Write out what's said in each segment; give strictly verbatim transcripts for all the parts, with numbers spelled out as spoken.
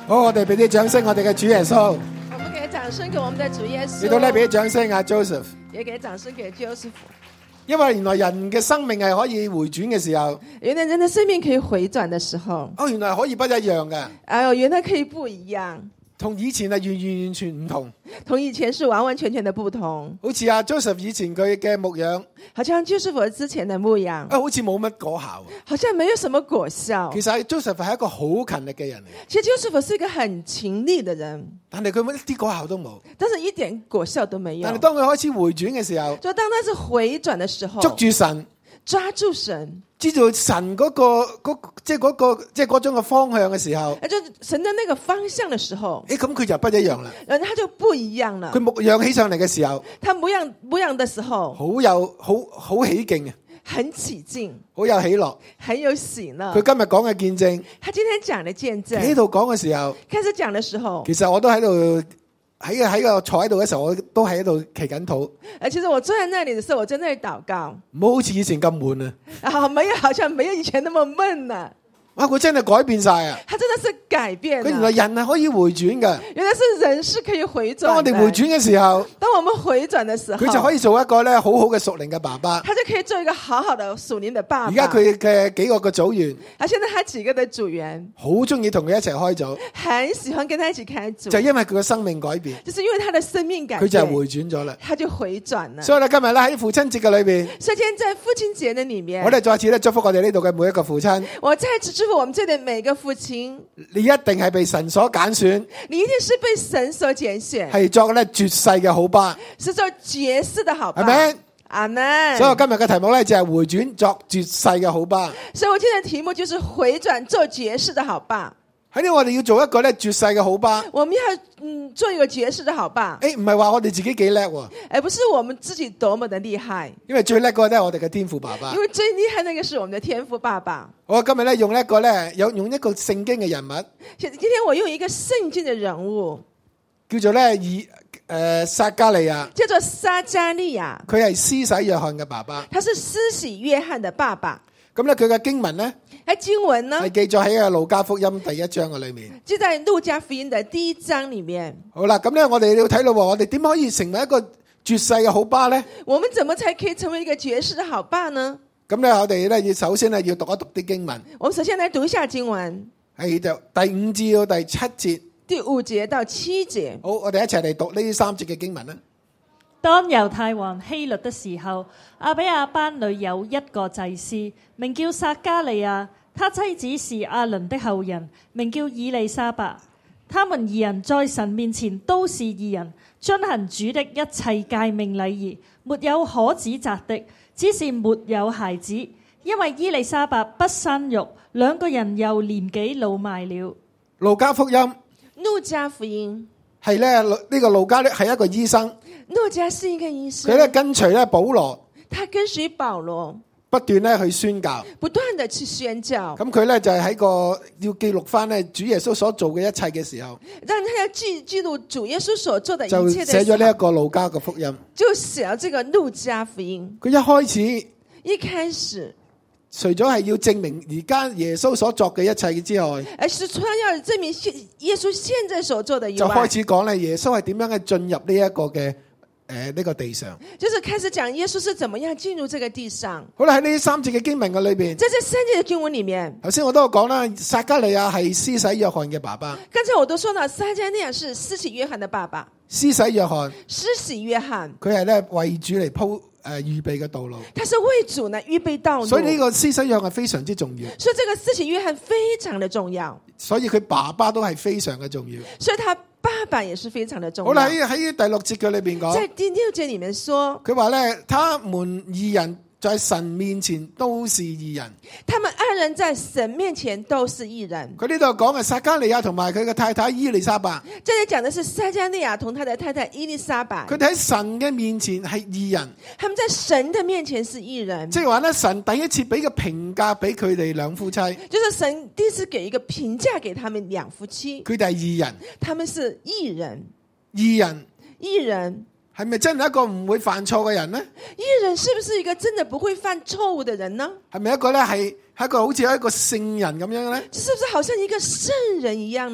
好，我哋俾啲掌聲，我哋嘅主耶穌。 我們給掌聲給我們的主耶穌。 亦都咧俾啲掌聲啊 Joseph。 也給掌聲給 Joseph。 因為原來人嘅生命係可以回轉嘅時候， 原來人的生命可以回轉的時候， 哦，原來可以不一樣嘅。 哎呦，原來可以不一樣。 同以前係完完完全唔同， 同以前是完完全全的不同。 好似阿 Joseph 以前佢嘅牧養， 好像 Joseph 之前的牧養， 啊，好似冇乜果效， 好像沒有什麼果效。 其實 Joseph 係一個好勤力嘅人嚟， 其實 Joseph 是一個很勤力的人， 但係佢一啲果效都冇， 但是一點果效都沒有。 但係當佢開始回轉嘅時候， 就當他是回轉的時候， 捉住神， 抓住神， 知道神嗰、那個嗰即係嗰個即係嗰種嘅方向嘅時候， 就神的那個方向的時候， 誒咁佢就不一樣啦。 然後他就不一樣了。 佢牧養起上嚟嘅時候， 他牧養牧養的時候， 好有好好起勁啊， 很起勁， 好有喜樂， 很有喜樂。 佢今日講嘅見證， 他今天講的見證， 喺度講嘅時候， 開始講的時候， 其實我都喺度。喺個喺個坐喺度嘅時候，我都喺度祈緊禱。 誒，其實我坐在那裡的時候，我在那裡禱告。 唔好好似以前咁悶啊！ 啊，沒有，好像沒有以前那麼悶啊。 哇！佢真係改變晒啊！ 他真的是改變。 佢原來人係可以回轉嘅。 原來是人是可以回轉。 當我哋回轉嘅時候， 當我們回轉的時候， 佢就可以做一個咧好好嘅屬靈嘅爸爸。 他就可以做一個好好的屬靈的爸爸。 而家佢嘅幾個嘅組員， 啊，現在他幾個的組員好中意同佢一齊開組， 很喜歡跟他一起開組， 就因為佢嘅生命改變， 就是因為他的生命改變， 佢就係回轉咗啦。 他就回轉了。 所以咧今日咧喺父親節嘅裏邊， 所以今天在父親節的裡面， 我哋再次咧祝福我哋呢度嘅每一個父親。 我再次祝福我們這裡每個父親， 你一定係被神所揀選， 你一定是被神所揀選， 係作咧絕世嘅好爸， 是做絕世的好爸。 係咪？ 阿門。 所以我今日嘅題目咧就係回轉作絕世嘅好爸。 所以我今天的題目就是回轉做絕世的好爸。 喺呢，我哋要做一個咧絕世嘅好爸。 我們要嗯做一個絕世的好爸。 誒，唔係話我哋自己幾叻喎， 而不是我們自己多麼的厲害。 因為最叻嗰個咧係我哋嘅天父爸爸。 因為最厲害那個是我們的天父爸爸。 我今日咧用一個咧有用一個聖經嘅人物。 今天我用一個聖經嘅人物， 叫做咧以誒撒迦利亞， 叫做撒迦利亞。佢係施洗約翰嘅爸爸。 他是施洗約翰的爸爸。 咁咧佢嘅經文咧， 喺經文呢， 係記載喺個路加福音第一章嘅裏面。 就在路加福音的第一章裏面。 好啦，咁咧我哋要睇到我哋點可以成為一個絕世嘅好爸咧？ 我們怎麼才可以成為一個絕世的好爸呢？ 咁咧我哋咧要首先咧要讀一讀啲經文。 我們首先來讀一下經文， 係就第五至到第七節。 第五節到七節。 好，我哋一齊嚟讀呢三節嘅經文啦。 當猶太王希律的時候，亞比亞班裏有一個祭司，名叫撒迦利亞，他妻子是亞倫的後人，名叫以利沙伯。他們二人在神面前都是義人，遵行主的一切誡命禮儀，沒有可指責的，只是沒有孩子，因為伊利沙伯不生育，兩個人又年紀老邁了。 路加福音， 路加福音係咧呢個路加咧係一個醫生。 路加是一個醫生， 佢咧跟隨咧保羅， 他跟隨保羅不斷咧去宣教， 不斷地去宣教。 咁佢咧就係喺個要記錄翻咧主耶穌所做嘅一切嘅時候， 讓他要記記錄主耶穌所做的一切就的時候， 寫咗呢一個路加嘅福音， 就寫咗這個路加福音。 佢一開始一開始除咗係要證明而家耶穌所作嘅一切之外， 而是除了要證明耶穌現在所做的以就外， 開始講咧耶穌係點樣去進入呢一個嘅誒呢個地上， 就是開始講耶穌是怎麼樣進入這個地上。 好啦，喺呢三節嘅經文嘅裏邊， 在這三節嘅經文裏面， 頭先我都有講啦，撒迦利亞係施洗約翰嘅爸爸。 剛才我都說到撒迦利亞是施洗約翰的爸爸。 施洗約翰， 施洗約翰， 佢係咧為主嚟鋪誒預備嘅道路。 他是為主呢預備道路， 所以呢個施洗約翰係非常之重要。 所以這個施洗約翰非常的重要。 所以佢爸爸都係非常嘅重要。 所以他爸爸也是非常的重要。 好啦，喺喺第六節嘅裏邊講， 在第六節裏面說， 佢話咧，他們二人在神面前都是義人。 他們二人在神面前都是義人。 佢呢度講嘅撒迦利亞同埋佢嘅太太伊利沙伯， 這裏講的是撒迦利亞同他的太太伊利沙伯。 佢哋喺神嘅面前係義人。 他們在神的面前是義人。 即係話咧，神第一次俾個評價俾佢哋兩夫妻， 就是神第一次給一個評價給他們兩夫妻。 佢哋係義人。 他們是義人。 義人， 義人。 係咪真係一個唔會犯錯嘅人呢？ 義人是不是一個真的不會犯錯誤的人呢？ 係咪一個咧係係一個好似一個聖人咁樣咧？ 是不是好像一個聖人一樣呢？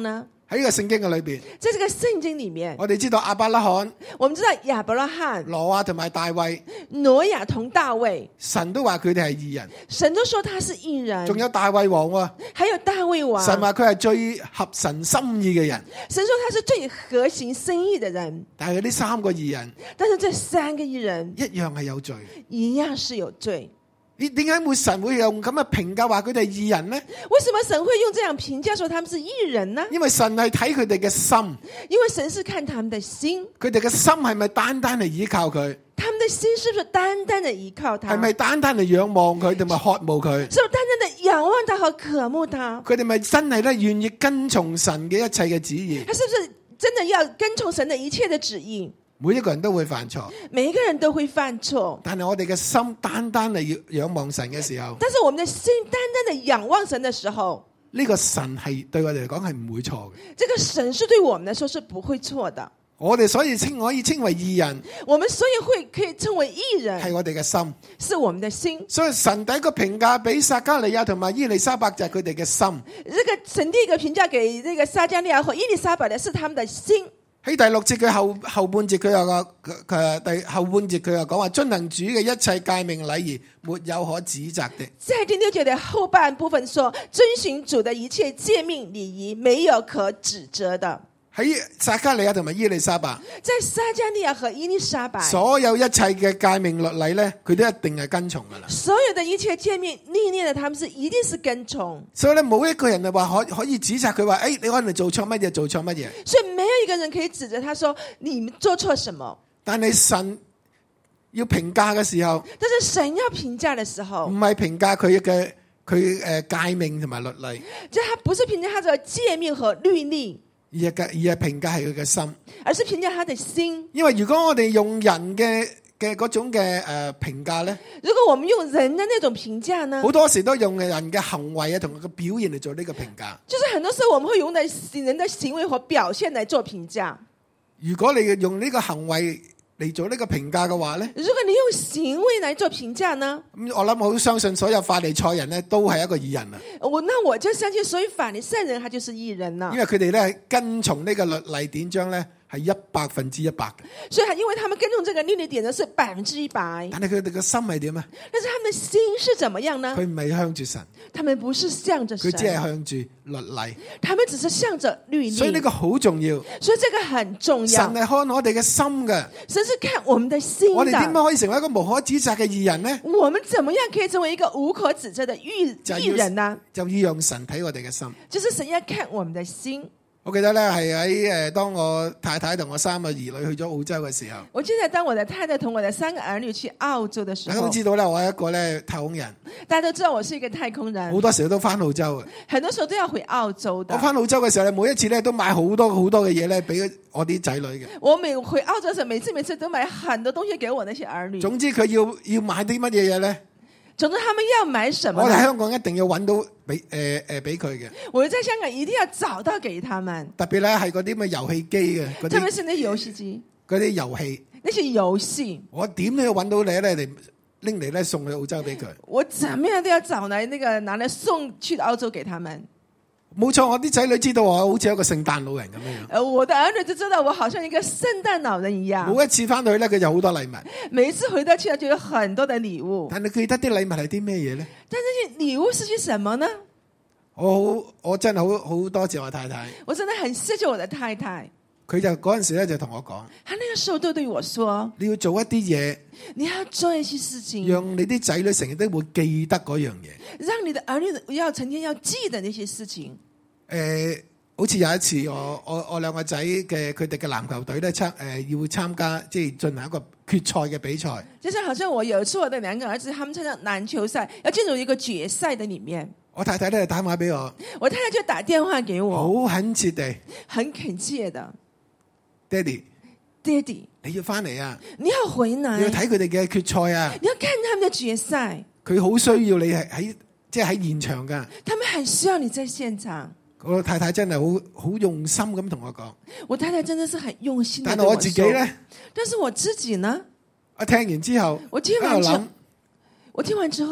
喺呢個聖經嘅裏邊， 在這個聖經裡面， 我哋知道亞伯拉罕、 我們知道亞伯拉罕、 挪亞同埋大衛， 挪亞同大衛， 神都話佢哋係義人， 神都說他是義人。 仲有大衛王喎， 還有大衛王， 神話佢係最合神心意嘅人。 神說他是最合行心意的人。 但係呢三個義人， 但是這三個義人一樣係有罪。 一樣是有罪。 你點解會神會用咁嘅評價話佢哋係義人呢？ 為什麼神會用這樣評價說他們是義人呢？ 因為神係睇佢哋嘅心， 因為神是看他們的心， 佢哋嘅心係咪單單係依靠佢？ 他們的心是不是單單的依靠他？ 係咪單單嚟仰望佢同埋渴慕佢？ 是不是單單的仰望他和渴慕他？ 佢哋咪真係咧願意跟從神嘅一切嘅旨意？ 他是不是真的要跟從神的一切的旨意？ 每一個人都會犯錯， 每一個人都會犯錯， 但係我哋嘅心單單嚟仰望神嘅時候， 但是我們的心單單的仰望神的時候， 呢個神係對我哋嚟講係唔會錯嘅。 這個神是對我們來說是不會錯的。 我哋所以稱可以稱為義人， 我們所以會可以稱為義人， 係我哋嘅心， 是我們的心。 所以神第一個評價俾撒迦利亞同埋伊麗莎白就係佢哋嘅心。 這個神第一個評價給這個撒迦利亞和伊麗莎白的是他們的心。 喺第六節佢後後半節佢又個佢第後半節佢又講話遵行主嘅一切誡命禮儀，沒有可指責的。 在第六節的後半部分說，遵循主的一切誡命禮儀，沒有可指責的。 喺撒迦利亞同埋伊麗莎白， 在撒迦利亞和伊麗莎白， 所有一切嘅誡命律例咧，佢都一定係跟從噶啦。 所有的一切誡命歷練的，他們是一定是跟從。 所以咧，冇一個人就話可可以指責佢話，誒、哎，你可能做錯乜嘢，做錯乜嘢。 所以沒有一個人可以指責他說你做錯什麼。 但係神要評價嘅時候， 但是神要評價的時候， 唔係評價佢嘅佢誒誡命同埋律例， 就他不是評價他的誡命和律例。 而係而係評價係佢嘅心， 而是評價他的心。因為如果我哋用人嘅嘅嗰種嘅誒評價咧， 如果我們用人的那種評價呢， 好多時都用人嘅行為啊同佢嘅表現嚟做呢個評價。 就是很多時候我們會用的人的行為和表現來做評價。 如果你用呢個行為嚟做呢個評價嘅話咧， 如果你用行為來做評價呢？ 咁我諗我好相信所有法利賽人咧都係一個義人啊。 我那我就相信所有法利賽人他就是義人啦。 因為佢哋咧跟從呢個律例典章咧係一百分之一百嘅。 所以因為他們跟從這個律例典章是百分之一百。 但係佢哋嘅心係點啊？ 但是他們的心是怎麼樣呢？ 佢唔係向住神， 他們不是向着神， 佢只係向住律例。 他們只是向着律例。 所以呢個好重要。 所以這個很重要。 神係看我哋嘅心嘅。 神是看我們的心的。 我哋點樣可以成為一個無可指責嘅義人呢？ 我們怎麼樣可以成為一個無可指責的義義人呢？ 就要讓神睇我哋嘅心。 就是神要看我們的心。 我記得咧係喺誒，當我太太同我三個兒女去咗澳洲嘅時候， 我記得當我的太太同我的三個兒女去澳洲的時候， 大家都知道咧，我係一個咧太空人。 大家都知道我是一個太空人， 好多時候都翻澳洲嘅， 很多時候都要回澳洲的。 我翻澳洲嘅時候咧，每一次咧都買好多好多嘅嘢咧，俾我啲仔女嘅。 我每回澳洲嘅時候，每次每次都買很多東西給我那些兒女。 總之佢要要買啲乜嘢嘢咧？ 總之他們要買什麼？ 我哋香港一定要揾到俾誒誒俾佢嘅。 我在香港一定要找到給他們。 特別咧係嗰啲咩遊戲機嘅， 特別是那遊戲機， 嗰啲遊戲， 那些遊戲，我點都要揾到你咧嚟拎嚟咧送去澳洲俾佢。 我怎麼樣都要找來那個拿來送去澳洲給他們。 冇錯，我啲仔女知道我好似一個聖誕老人咁樣。 誒，我的兒女就知道我好像一個聖誕老人一樣。 每一次翻到去咧，佢就好多禮物。 每一次回到去就有很多的禮物。 但你記得啲禮物係啲咩嘢咧？ 但這些禮物是些什麼呢？ 我好，我真係好好多謝我太太。 我真的很謝謝我的太太。 佢就嗰陣時咧就同我講， 他那個時候都對我說， 你要做一啲嘢， 你要做一些事情， 讓你啲仔女成日都會記得嗰樣嘢， 讓你的兒女要成天要記得那些事情。 誒、呃，好似有一次我我我兩個仔嘅佢哋嘅籃球隊咧參誒要參加即係進行一個決賽嘅比賽。就是好像我有一次我的兩個兒子，他們參加籃球賽，要進入一個決賽的裡面。我太太咧打電話俾我，我太太就打電話給我，好懇切地，很懇切的，爹哋，爹哋，你要翻嚟啊！你要回來，你要睇佢哋嘅決賽啊！你要看他們的決賽，佢好需要你係喺即係喺現場噶。他們很需要你在現場。我太太真係好好用心咁同我講，我太太真的是很用心。但係我自己咧，但是我自己呢？我聽完之後，我聽完之後，我聽完之後，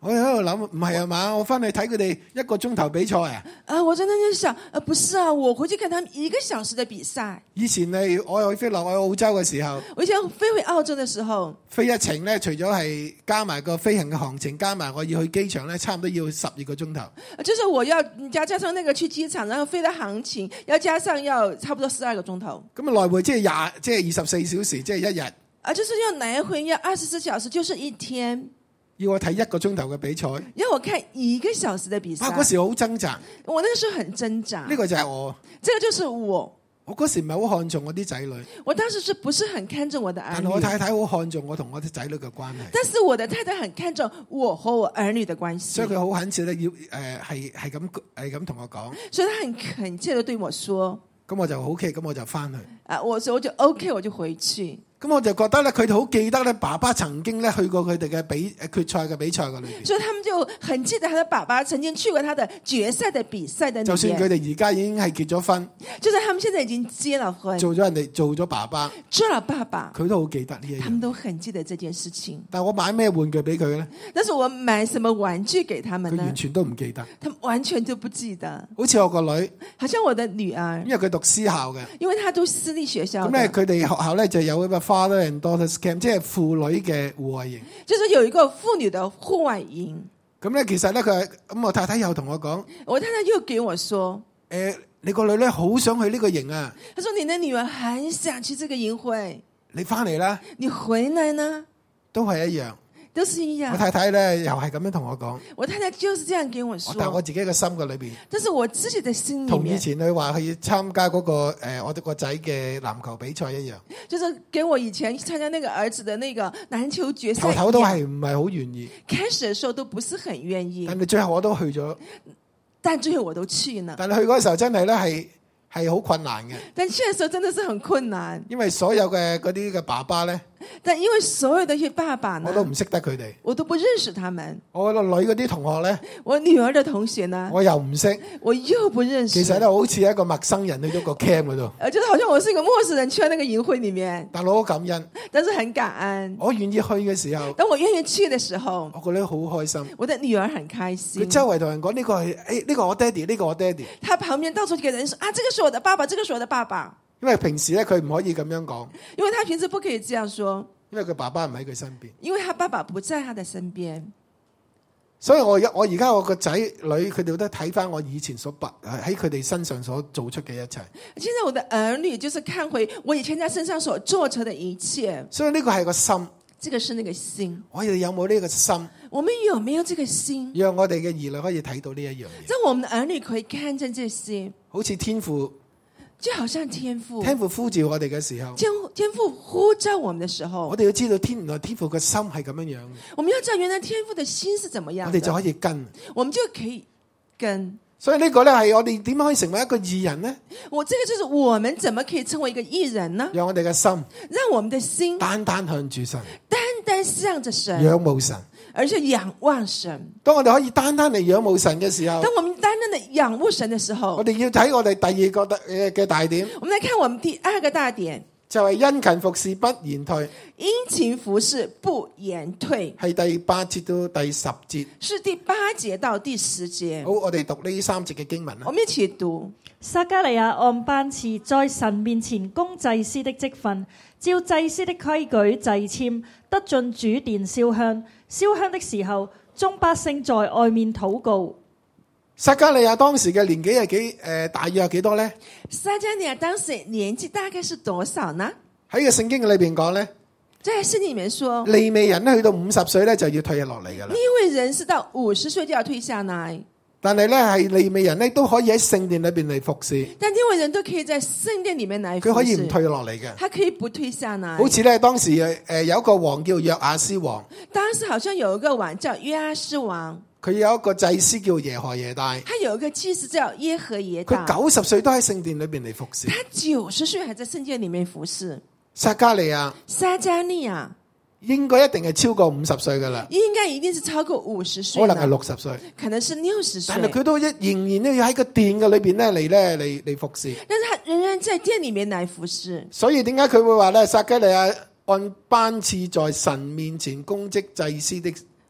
我喺度諗，唔係啊嘛，我翻去睇佢哋一個鐘頭比賽啊！ 啊，我在那邊想，啊，不是啊，我回去看他們一個小時的比賽。 以前咧，我去飛落去澳洲嘅時候， 我以前飛回澳洲嘅時候， 飛一程咧，除咗係加埋個飛行嘅行程，加埋我要去機場咧，差唔多要十二個鐘頭。 就是我要加加上那個去機場，然後飛的行程，要加上要差不多十二個鐘頭。 咁啊，來回即係廿，即係二十四小時，即係一日。 啊，就是要來回要二十四小時，就是一天。 要我睇一個鐘頭嘅比賽， 要我看一個小時的比賽。 啊，嗰時好掙扎。 我那個時候很掙扎。 呢個就係我。 這個就是我。 我嗰時唔係好看重我啲仔女。 我當時是不是很看重我的兒女？ 但係我太太好看重我同我啲仔女嘅關係。 但是我的太太很看重我和我兒女的關係。 所以佢好懇切咧，要誒係係咁係咁同我講。 所以他很懇切地對我說。 咁我就好 OK，咁我就翻去。 啊，我所以我就 OK，我就回去。 咁我就覺得咧，佢哋好記得咧，爸爸曾經咧去過佢哋嘅比誒決賽嘅比賽嘅裏邊。 所以他們就很記得他的爸爸曾經去過他的決賽的比賽的裏面。 就算佢哋而家已經係結咗婚， 就算他們現在已經結了婚， 做咗人哋做咗爸爸， 做了爸爸， 佢都好記得呢一樣。 他們都很記得這件事情。 但係我買咩玩具俾佢咧？ 但是我買什麼玩具給他們呢？ 佢完全都唔記得， 他們完全就不記得。 好似我個女， 好像我的女兒， 因為佢讀私校嘅， 因為他讀私立學校。 咁咧佢哋學校咧就有一個 father and daughter camp，即係父女嘅戶外營， 就是有一個婦女的戶外營。 咁咧其實咧佢咁我太太又同我講， 我太太又給我說， 誒、呃，你個女咧好想去呢個營啊。 他說你的女兒很想去這個營會， 你翻嚟啦， 你回來呢， 都係一樣。 都是一樣。 我太太咧又係咁樣同我講， 我太太就是這樣跟我說。 但係我自己嘅心嘅裏邊， 但是我自己的心裏面， 同以前佢話去參加嗰、那個誒、呃、我哋個仔嘅籃球比賽一樣， 就是給我以前參加那個兒子的那個籃球決賽， 頭頭都係唔係好願意。 開始的時候都不是很願意， 但係最後我都去咗， 但最後我都去了。 但係去嗰時候真係咧係係好困難嘅， 但去的時候真的是很困難， 因為所有嘅嗰啲嘅爸爸咧。 但因為所有的一些爸爸呢， 我都唔識得佢哋， 我都不認識他們。 我個女嗰啲同學咧， 我女兒的同學呢， 我又唔識， 我又不認識。 其實咧，好似一個陌生人去咗個 camp 嗰度， 誒，就是好像我是一個陌生人去到那個營會裏面。 但我好感恩， 但是很感恩。 我願意去嘅時候， 當我願意去的時候， 我覺得好開心。 我的女兒很開心。 佢周圍同人講呢個係誒呢個我爹哋，呢個我爹哋。 他旁邊到處給人說啊，這個是我的爸爸，這個是我的爸爸。 因為平時咧佢唔可以咁樣講， 因為他平時不可以這樣說。 因為佢爸爸唔喺佢身邊， 因為他爸爸不在他的身邊， 所以我而我而家我個仔女佢哋都睇翻我以前所白喺佢哋身上所做出嘅一切。 現在我的兒女就是看回我以前在身上所做出的一切。 所以呢個係個心， 這個是那個心。 我哋有冇呢個心？ 我們有沒有這個心？ 讓我哋嘅兒女可以睇到呢一樣嘢， 讓我們的兒女可以看見這些， 好似天父。 就好像天父， 天父呼召我哋嘅時候， 天天父呼召我們的時候， 我哋要知道天原來天父嘅心係咁樣樣。 我們要知道原來天父的心是怎麼樣， 我哋就可以跟， 我們就可以跟。 所以呢個咧係我哋點樣可以成為一個義人呢？ 我這個就是我們怎麼可以成為一個義人呢？ 讓我哋嘅心， 讓我們的心單單向住神， 單單向着神， 仰慕神， 而且仰望神。 當我哋可以單單嚟仰慕神嘅時候， 當我們單單的仰慕神的時候， 我哋要睇我哋第二個嘅嘅大點。 我們來看我們第二個大點， 就係殷勤服侍不言退。 殷勤服侍不言退， 係第八節到第十節， 是第八節到第十節。 好，我哋讀呢三節嘅經文啦。 我們一起讀。 撒迦利亞按班次在神面前供祭司的職分，照祭司的規矩祭籤，得進主殿燒香。燒香的時候，眾百姓在外面禱告。 撒迦利亞當時嘅年紀係幾誒、呃，大約係幾多咧？ 撒迦利亞當時年紀大概是多少呢？ 喺個聖經裏邊講咧， 在聖經裏面說， 利未人咧去到五十歲咧就要退落嚟噶啦。 利未人是到五十歲就要退下來， 但係咧係利未人咧都可以喺聖殿裏邊嚟服侍。 但利未人都可以在聖殿裏面來服侍， 佢可以唔退落嚟嘅， 他可以不退下來。 好似咧當時誒誒有一個王叫約亞斯王， 當時好像有一個王叫約亞斯王， 佢有一個祭司叫耶何耶大， 他有一個祭司叫耶何耶大， 佢九十歲都喺聖殿裏邊嚟服侍。 他九十歲還在聖殿裏面服侍。 撒迦利亞， 撒迦利亞應該一定係超過五十歲噶啦， 應該一定是超過五十歲， 可能係六十歲， 可能是六十歲。 但係佢都一仍然都要喺個殿嘅裏邊咧嚟咧嚟嚟服侍。 但是他仍然在殿裏面來服侍。 所以點解佢會話咧？撒迦利亞按班次在神面前供職祭司的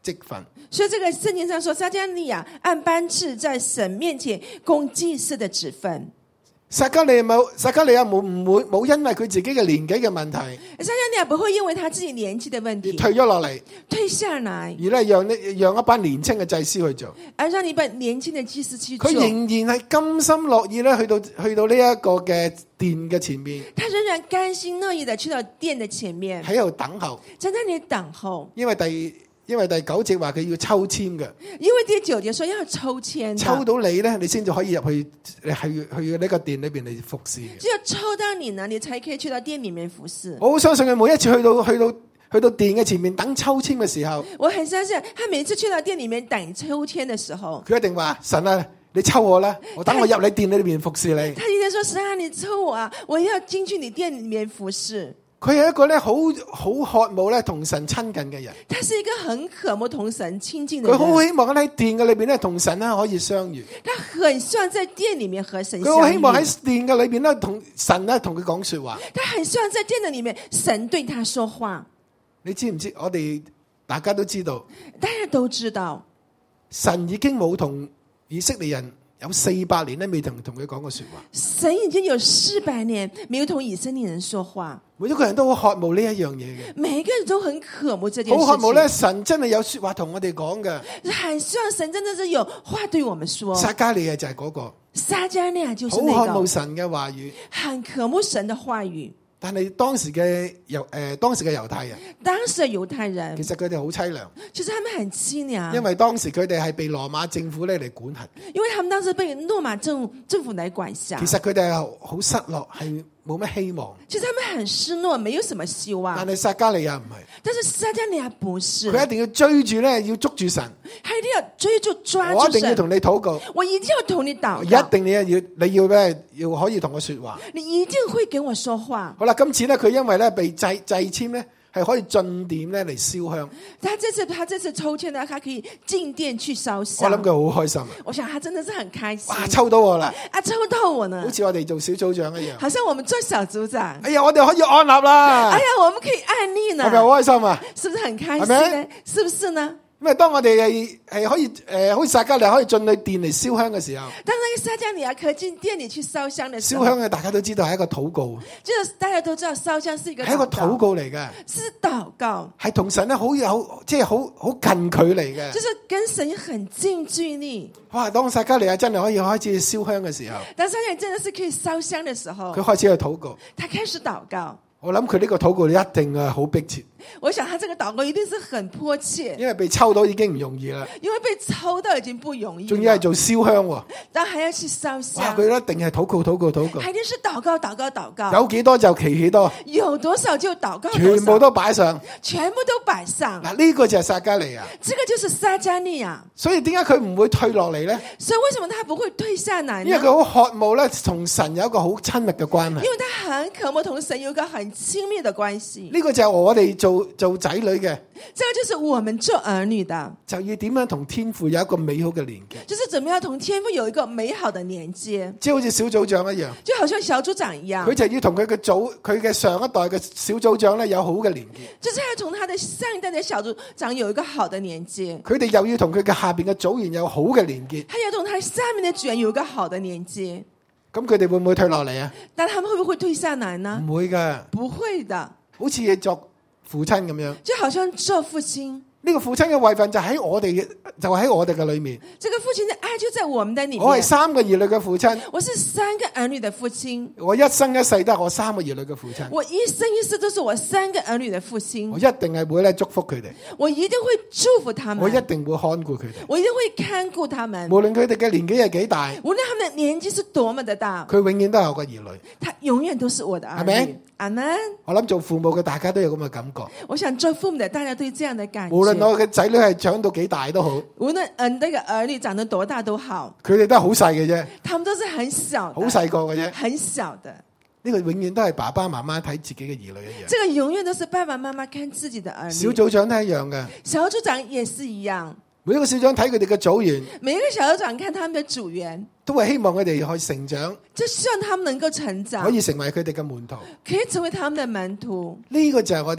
職分。 所以這個聖經上說，撒迦利亞按班次在神面前供祭司的職分。 撒迦利亞冇，撒迦利亞冇唔會冇因為佢自己嘅年紀嘅問題， 撒迦利亞不會因為他自己年紀的問題退咗落嚟， 退下來， 而咧讓讓一班年輕嘅祭司去做， 而讓一班年輕的祭司去做。 佢仍然係甘心樂意咧去到去到呢一個嘅殿嘅前面， 他仍然甘心樂意的去到殿的前面， 喺度等候， 在那裏等候。 因為第因為第九節話佢要抽籤嘅， 因為第九節說要抽籤， 抽到你咧，你先至可以入去，去去呢個殿裏邊嚟服侍。 只有抽到你呢，你才可以去到殿裏面服侍。 我好相信佢每一次去到去到去到殿嘅前面等抽籤嘅時候， 我很相信他每次去到殿裏面等抽籤的時候， 佢一定話神啊，你抽我啦，我等我入你殿裏邊服侍你。 他一定說神啊，你抽我啊，我要進去你殿裏面服侍。 佢係一個咧好好渴慕咧同神親近嘅人， 他是一個很渴慕同神親近嘅人。 佢好希望喺殿嘅裏邊咧同神咧可以相遇。 他很希望在殿裏面和神相遇。 佢好希望喺殿嘅裏邊咧同神咧同佢講說話。 他很希望在殿嘅裏面神對他說話。你知唔知？我哋大家都知道， 大家都知道， 神已經冇同以色列人有四百年咧未同同佢講過說話。 神已經有四百年沒有同以色列人說話。 每一個人都好渴慕呢一樣嘢嘅， 每一個人都很渴慕這件事情。 好渴慕咧，神真係有說話同我哋講嘅。 很希望神真的是有話對我們說。 撒迦利亞就係嗰個， 撒迦利亞就是那個好渴慕神嘅話語， 很渴慕神的話語。 但係當時嘅猶誒當時嘅猶太人， 當時嘅猶太人其實佢哋好凄涼， 其實他們很凄涼， 因為當時佢哋係被羅馬政府咧嚟管轄， 因為他們當時被羅馬政政府嚟管轄。 其實佢哋係好失落，係冇乜希望。 其實他們很失落，沒有什麼希望。 但係撒迦利亞唔係， 但是撒迦利亞不是， 佢一定要追住咧，要捉住神， 他一定要追住抓住神。 我一定要同你禱告， 我一定要同你禱告， 一定你要你要咧要可以同我說話， 你一定會跟我說話。 好啦，今次咧佢因為咧被祭祭籤咧。係可以進殿咧嚟燒香。 他這次他這次抽籤呢，他可以進殿去燒香。 我諗佢好開心。 我想他真的是很開心。 哇，抽到我啦！ 啊，抽到我呢！ 好似我哋做小組長一樣。 好像我們做小組長。 哎呀，我哋可以按立啦！ 哎呀，我們可以按立呢！ 係咪好開心啊？ 是不是很開心呢？是，是不是呢？ 因為當我哋係係可以誒，好似撒迦利亞可以進去殿嚟燒香嘅時候， 當那個撒迦利亞可以進殿裏去燒香嘅時候， 燒香嘅大家都知道係一個禱告， 就是大家都知道燒香是一個係一個禱告嚟嘅， 是禱告，係同神咧好有即係好好近距離嘅， 就是跟神很近距離。 哇！當撒迦利亞真係可以開始燒香嘅時候， 當撒迦利亞真的是可以燒香嘅時候， 佢開始去禱告， 他開始禱告。 我諗佢呢個禱告一定係好迫切。 我想他這個禱告一定是很迫切， 因為被抽到已經唔容易啦。 因為被抽到已經不容易， 仲要係做燒香喎， 但還要去燒香。 哇！佢一定係禱告、禱告、禱告， 一定是禱告、禱告、禱告。 有幾多就祈幾多， 有多少就禱告多少， 全部都擺上， 全部都擺上。 嗱，呢個就係撒迦利亞， 這個就是撒迦利亞。 所以點解佢唔會退落嚟咧？ 所以為什麼他不會退下來呢？ 因為佢好渴慕咧，同神有一個好親密嘅關係。 因為他很渴慕同神有一個很親密的關係。 呢個就係我哋做做仔女嘅， 這個就是我們做兒女的， 就要點樣同天父有一個美好嘅連結， 就是怎麼樣同天父有一個美好的連接， 即係好似小組長一樣， 就好像小組長一樣， 佢就要同佢嘅組佢嘅上一代嘅小組長咧有好嘅連結， 就是要同他的上一代嘅小組長有一個好的連接， 佢哋又要同佢嘅下邊嘅組員有好嘅連結， 他要同他下面嘅組員有一個好的連接， 咁佢哋會唔會退落嚟啊？ 但他們會不會退下來呢？ 唔會噶， 不會的， 好似作父親咁樣， 就好像做父親。 呢個父親嘅位份就喺我哋嘅，就喺我哋嘅裏面。 這個父親的愛就在我們的裏面。 我係三個兒女嘅父親， 我是三個兒女的父親。 我一生一世都係我三個兒女嘅父親。 我一生一世都是我三個兒女的父親。 我一定係會咧祝福佢哋。 我一定會祝福他們。 我一定會看顧佢哋。 我一定會看顧他們。 無論佢哋嘅年紀係幾大， 無論他們的年紀是多麼的大， 佢永遠都係我嘅兒女。 他永遠都是我的兒女。 係咪？ 阿門。 我諗做父母嘅大家都有咁嘅感覺。 我想做父母的大家都有這樣的感覺。 無論我嘅仔女係長到幾大都好， 無論嗯那個兒女長得多大都好， 佢哋都係好細嘅啫。 他們都是很小的， 好細個嘅啫， 很小的。 呢個永遠都係爸爸媽媽睇自己嘅兒女一樣。 這個永遠都是爸爸媽媽看自己的兒女。 小組長都一樣嘅， 小組長也是一樣。 每一個小組長睇佢哋嘅組員， 每一個小組長看他們的組員， 都係希望佢哋可以成長， 就希望他們能夠成長， 可以成為佢哋嘅門徒， 可以成為他們的門徒。 呢個就係我哋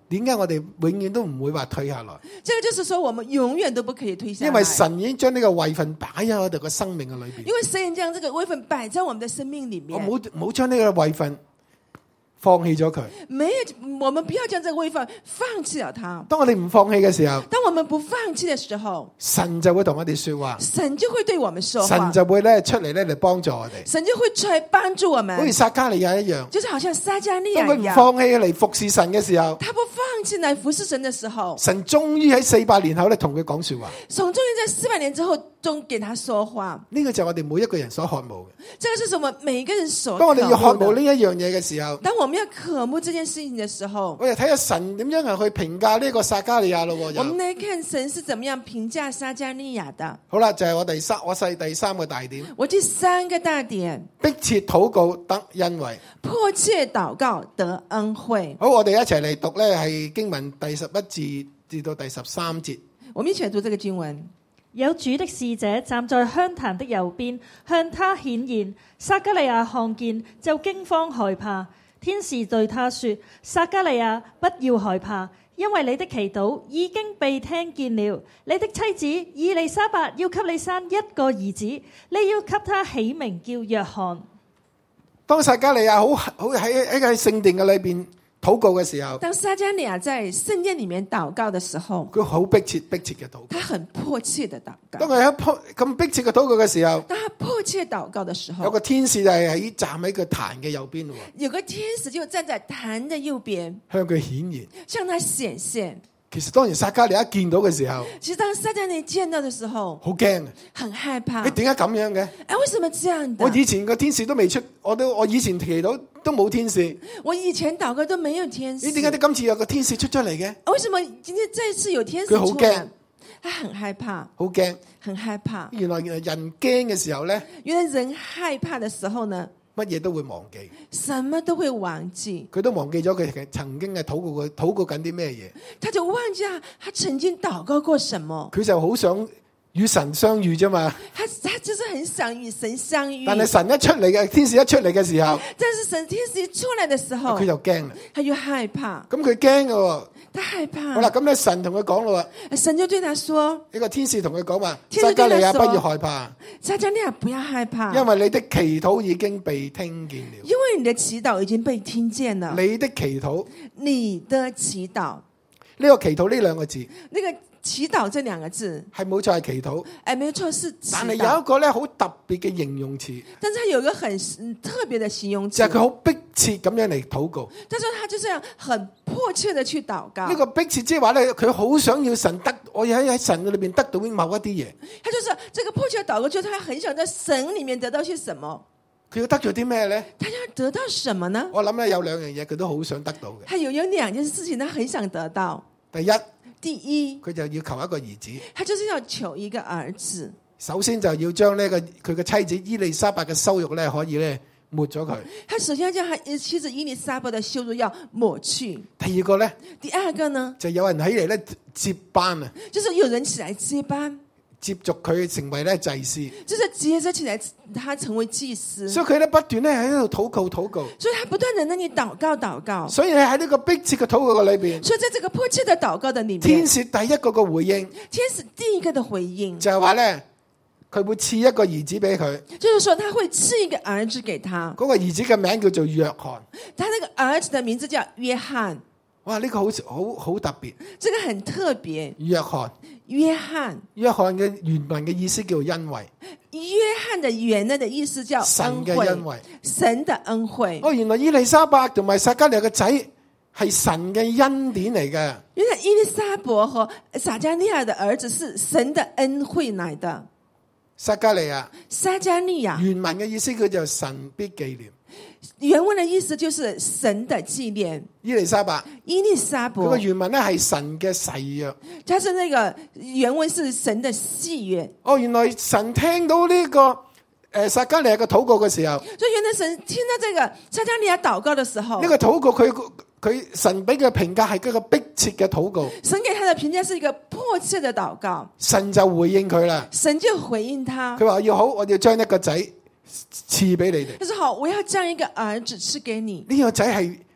點解我哋永遠都唔會話退下來？ 這個就是說，我們永遠都不可以退下來。 因為神已經將呢個位份擺喺我哋個生命嘅裏邊。 因為神已經將這個位份擺在我們的生命裏面。 我冇冇將呢個位份放棄咗佢。 沒有，我們不要將這個位份放棄了它。 當我哋唔放棄嘅時候， 當我們不放棄的時候， 神就會同我哋說話。 神就會對我們說話。 神就會咧出嚟咧嚟幫助我哋。 神就會出來幫助我們。 好似撒迦利亞一樣， 就是好像撒迦利亞當佢唔放棄嚟服侍神嘅時候， 他不放棄來服侍神的時候， 神終於喺四百年後咧同佢講說話。 神終於在四百年之後中給他說話。 呢個就係我哋每一個人所渴慕嘅。 這個是我們每一個人所當我哋要渴慕呢一樣嘢嘅時候， 當我們要渴慕這件事情的時候， 我哋睇下神點樣係去評價呢個撒迦利亞咯。 我們來看神是怎麼樣評價撒迦利亞的。 好啦，就係我第三我細第三個大點。 我第三個大點， 迫切禱告得恩惠。 迫切禱告得恩惠。 好，我哋一齊嚟讀呢係經文第十一至至到第十三節。 我們一起來讀這個經文。 有主的使者站在香壇的右邊，向他顯現。撒迦利亞看見就驚慌害怕。天使對他說：撒迦利亞，不要害怕，因為你的祈禱已經被聽見了。你的妻子以利沙伯要給你生一個兒子，你要給他起名叫約翰。 當撒迦利亞好好喺喺個聖殿嘅裏邊禱告嘅時候， 當撒迦利亞在聖殿裏面禱告的時候， 佢好迫切迫切嘅禱告。 他很迫切的禱告。 當佢喺咁迫切嘅禱告嘅時候， 當他迫切禱告的時候， 有個天使就係喺站喺個壇嘅右邊， 有個天使就站在壇的右邊， 向佢顯現， 向他顯現。 其實當然撒迦利亞一見到嘅時候， 其實當撒迦利亞見到的時候， 好驚， 很害怕。 你點解咁樣嘅？ 哎，為什麼這樣的？ 我以前個天使都未出，我都我以前祈禱都冇天使。 我以前禱告都沒有天使。 你點解你今次有個天使出咗嚟嘅？ 為什麼今天這次有天使出來？ 佢好驚， 他很害怕， 好驚， 很害怕。 原來人驚嘅時候咧， 原來人害怕的時候呢， 乜嘢都會忘記， 什麼都會忘記。 佢都忘記咗佢曾經係禱告過禱告緊啲咩嘢， 他就忘記了他曾經禱告過什麼。 佢就好想與神相遇啫嘛。 他他就是很想與神相遇。 但係神一出嚟嘅天使一出嚟嘅時候， 但是神天使一出來的時候， 佢就驚啦， 他就害怕。 咁佢驚嘅， 他害怕。 好啦，咁咧神同佢講咯， 神就對他說： 呢個天使同佢講話， 天使對他說， 撒迦利亞不要害怕， 撒迦利亞不要害怕， 因為你的祈禱已經被聽見了。 因為你的祈禱已經被聽見了。 你的祈禱， 你的祈禱， 呢個祈禱呢兩個字， 那個祈禱這兩個字係冇錯係祈禱， 哎，沒錯是祈禱。 但係有一個咧好特別嘅形容詞， 但是它有一個很特別的形容詞， 就係佢好迫切咁樣嚟禱告。 他說他就這樣很迫切的去禱告。 呢個迫切即係話咧，佢好想要神得，我要喺喺神裏邊得到某一啲嘢。 他就是這個迫切的禱告，就是他很想在神裏面得到些什麼。 佢要得咗啲咩咧？ 他要得到什麼呢？ 我諗咧有兩樣嘢佢都好想得到嘅。 他有有兩件事情，他很想得到。 第一， 第一， 佢就要求一個兒子。 他就是要求一個兒子。 首先就要將呢個佢嘅妻子伊麗莎白嘅羞辱咧，可以咧抹咗佢。 他首先要將他妻子伊麗莎白的羞辱要抹去。 第二個咧， 第二個呢， 就有人起嚟咧接班啊， 就是有人起來接班， 接續佢成為咧祭司。 就是接着起來，他成為祭司。 所以佢咧不斷咧喺度禱告禱告。 所以他不斷地那裏禱告禱告。 所以喺呢個迫切嘅禱告嘅裏邊， 所以在這個迫切的禱告的裏面， 天使第一個嘅回應， 天使第一個的回應就係話咧，佢會賜一個兒子俾佢。 就是說他會賜一個兒子給他。 嗰個兒子嘅名叫做約翰。 他那個兒子的名字叫約翰。 哇！呢個好好好特別。 這個很特別。 約翰。 約翰。約翰嘅原文嘅意思叫恩惠。 約翰的原來的意思叫神嘅恩惠。 神的恩惠。 哦，原來伊麗莎白同埋撒迦利亞嘅仔係神嘅恩典嚟嘅。 原來伊麗莎伯和撒迦利亞的兒子是神的恩惠來的。 撒迦利亞。 撒迦利亞。原文嘅意思叫做神必紀念。 原文的意思就是神的紀念。 伊麗莎白， 伊麗莎伯， 佢個原文咧係神嘅誓約。 它是那個原文是神的誓約。 哦，原來神聽到呢、這個誒撒迦利亞嘅禱告嘅時候， 所以原來神聽到這個撒迦利亞禱告嘅時候， 呢、這個禱告佢佢神俾嘅評價係一個迫切嘅禱告。 神給他的評價是一個迫切的禱告。 神就回應佢啦。 神就回應他， 佢話要好，我要將一個仔賜俾你哋。 他說好，我要將一個兒子賜給你。 呢、這個仔係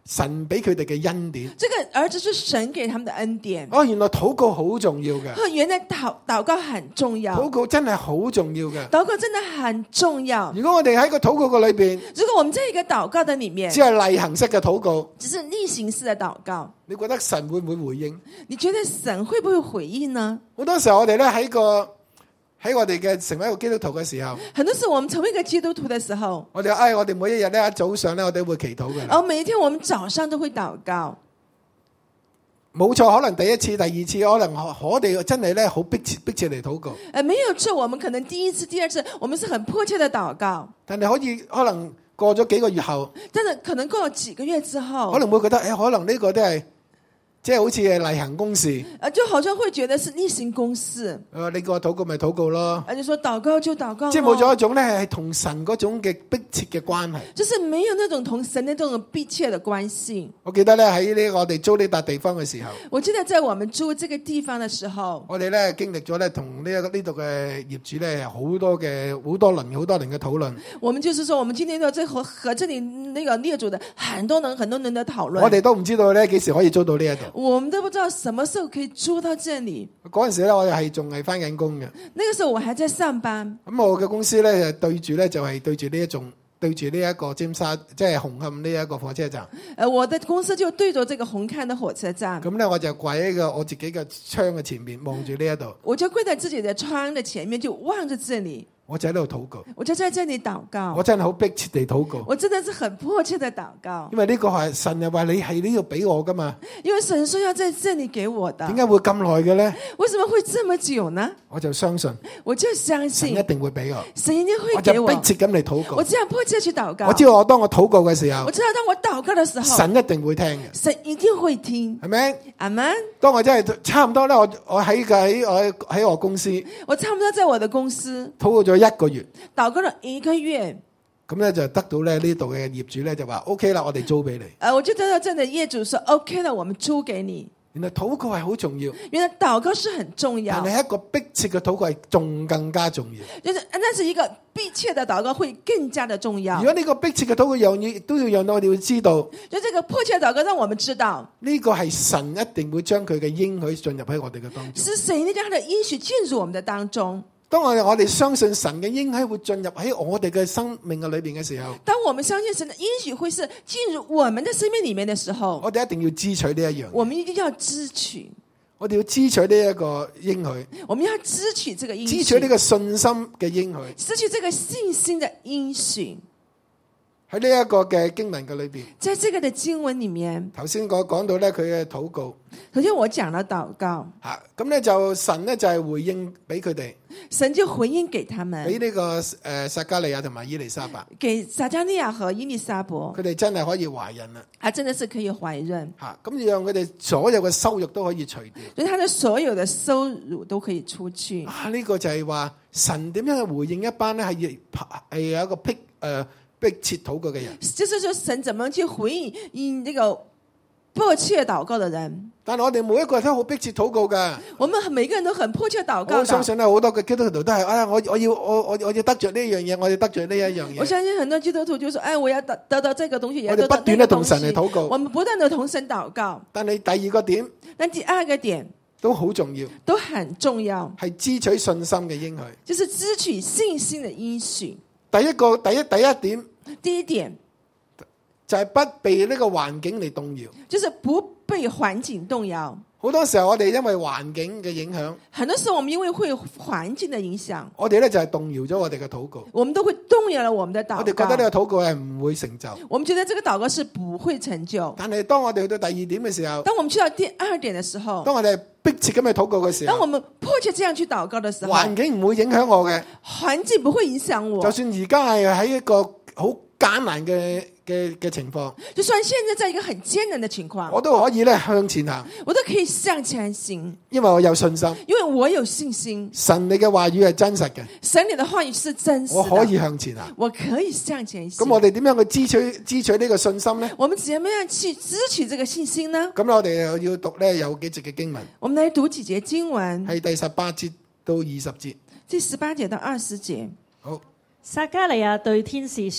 神俾佢哋嘅恩典。 這個兒子是神給他們的恩典。 哦，原來禱告好重要嘅。 哦，原來禱禱告很重要。 禱告真係好重要嘅。 禱告真的很重要。 如果我哋喺個禱告嘅裏邊， 如果我們在一個禱告的裏面， 只係例行式嘅禱告， 只是例行式的禱告， 你覺得神會唔會回應？ 你覺得神會不會回應呢？ 好多時候我哋咧喺個喺我哋嘅成為一個基督徒嘅時候， 很多時候我們成為一個基督徒的時候， 我哋唉，我哋每一日咧早上咧我哋會祈禱嘅。 然後每一天我們早上都會禱告。 冇錯，可能第一次、第二次，可能我哋真係咧好迫切、迫切嚟禱告。 誒，沒有錯，我們可能第一次、第二次，我們是很迫切的禱告。 但係可以可能過咗幾個月後， 但是可能過了幾個月之後， 可能會覺得誒、哎，可能呢個都係即係好似係例行公事。 誒，就好像會覺得是例行公事。 誒，你個禱告咪禱告咯。 而且說禱告就禱告， 即係冇咗一種咧係同神嗰種嘅迫切嘅關係。 就是沒有那種同神的這種迫切的關係。 我記得咧喺呢個我哋租呢笪地方嘅時候， 我記得在我們租這個地方的時候， 我哋咧經歷咗咧同呢一個呢度嘅業主咧好多嘅好多輪好多輪嘅討論。 我們就是說，我們今天都在和和這裏那個業主的很多人很多人的討論。 我哋都唔知道咧幾時可以租到呢一度。 我們都不知道什麼時候可以租到這裏。 嗰陣時咧，我哋係仲係翻緊工嘅。 那個時候我還在上班。 咁我嘅公司咧對住咧就係對住呢一種對住呢一個尖沙即係紅磡呢一個火車站。 誒，我的公司就對着這個紅磡的火車站。 咁咧我就跪喺個我自己嘅窗嘅前面望住呢一度。 我就跪在自己的窗的前面就望着這裏。 我就喺度禱告， 我就在這裏禱告。 我真係好迫切地禱告。 我真的是很迫切的禱告。 因為呢個係神又話你係呢度俾我噶嘛。 因為神說要在這裏給我的。 點解會咁耐嘅咧？ 為什麼會這麼久呢？ 我就相信， 我就相信神一定會俾我。 神一定會我給我。 就迫切咁嚟禱告。 我這樣迫切去禱告。 我知道我當我禱告嘅時候， 我知道當我禱告的時候， 神一定會聽嘅。 神一定會聽， 係咪？ 阿們。 當我真係差唔多咧，我我喺喺我喺我公司， 我差唔多在我的公司禱告咗一個月。 禱告了一個月， 咁咧就得到咧呢度嘅業主咧就話 OK 啦，我哋租俾你。 誒，我就得到這的業主說 OK 啦，我們租給你。 原來禱告係好重要， 原來禱告是很重要， 但係一個迫切嘅禱告係仲更加重要。 就是，但是一個迫切的禱告會更加的重要。 如果呢個迫切嘅禱告讓亦都要讓到我哋會知道， 就這個迫切的禱告讓我們知道， 呢個係神一定會將佢嘅應許進入喺我哋嘅當中。 是神一定將他的應許進入我們的當中。 當我我哋相信神嘅應許會進入喺我哋嘅生命嘅裏邊嘅時候， 當我們相信神的應許會是進入我們的生命裏面的時候， 我哋一定要支取呢一樣。 我們一定要支取， 我哋要支取呢一個應許， 我們要支取這個應許， 支取呢個信心嘅應許， 支取這個信心的應許。 喺呢一個嘅經文嘅裏邊， 在這個的經文裏面， 頭先我講到咧佢嘅禱告， 首先我講了禱告， 吓咁咧就神咧就係回應俾佢哋， 神就回應給他們， 俾呢個誒撒迦利亞同埋伊麗莎白， 給撒迦利亞和伊麗莎伯， 佢哋真係可以懷孕啦， 啊，真的是可以懷孕， 吓咁讓佢哋所有嘅收入都可以除掉， 所以他的所有的收入都可以出去。 啊呢個就係話神點樣去回應一班咧係係有一個迫誒迫切禱告嘅人， 就是說神怎麼去回應應這個迫切禱告的人。 但係我哋每一個人都好迫切禱告噶， 我們每個人都很迫切禱告。 我相信咧好多嘅基督徒都係啊，我我要我我我要得着呢樣嘢，我要得着呢一樣嘢。 我相信很多基督徒就說，哎，我要得得到這個東西，也我哋不斷地同神嚟禱告， 我們不斷地同神禱告。 但係第二個點， 但第二個點都好重要， 都很重要， 係支取信心嘅應許， 就是支取信心的應許。 第一個第一第一點， 第一點就係不被呢個環境嚟動搖， 就是不被環境動搖。 好多時候我哋因為環境嘅影響， 很多時候我們因為會環境的影響， 我哋咧就係動搖咗我哋嘅禱告， 我們都會動搖了我們的禱告。 我哋覺得呢個禱告係唔會成就， 我們覺得這個禱告是不會成就。 但係當我哋去到第二點嘅時候， 當我們去到第二點的時候， 當我哋迫切咁去禱告嘅時候， 當我們迫切這樣去禱告的時候， 環境唔會影響我嘅， 環境不會影響我。 就算而家係喺一個好艱難嘅嘅嘅情況， 就算現在在一個很艱難的情況， 我都可以咧向前行， 我都可以向前行， 因為我有信心， 因為我有信心。 神你嘅話語係真實嘅， 神你的話語是真實的， 我可以向前行， 我可以向前行。 咁我哋點樣去支取支取呢個信心呢？ 我們怎麼樣去支取這個信心呢？ 咁我哋要讀咧有幾節嘅經文， 我們來讀幾節經文， 係第十八節到二十節。 第十八節到二十節。 好， 撒迦利亞對天使說：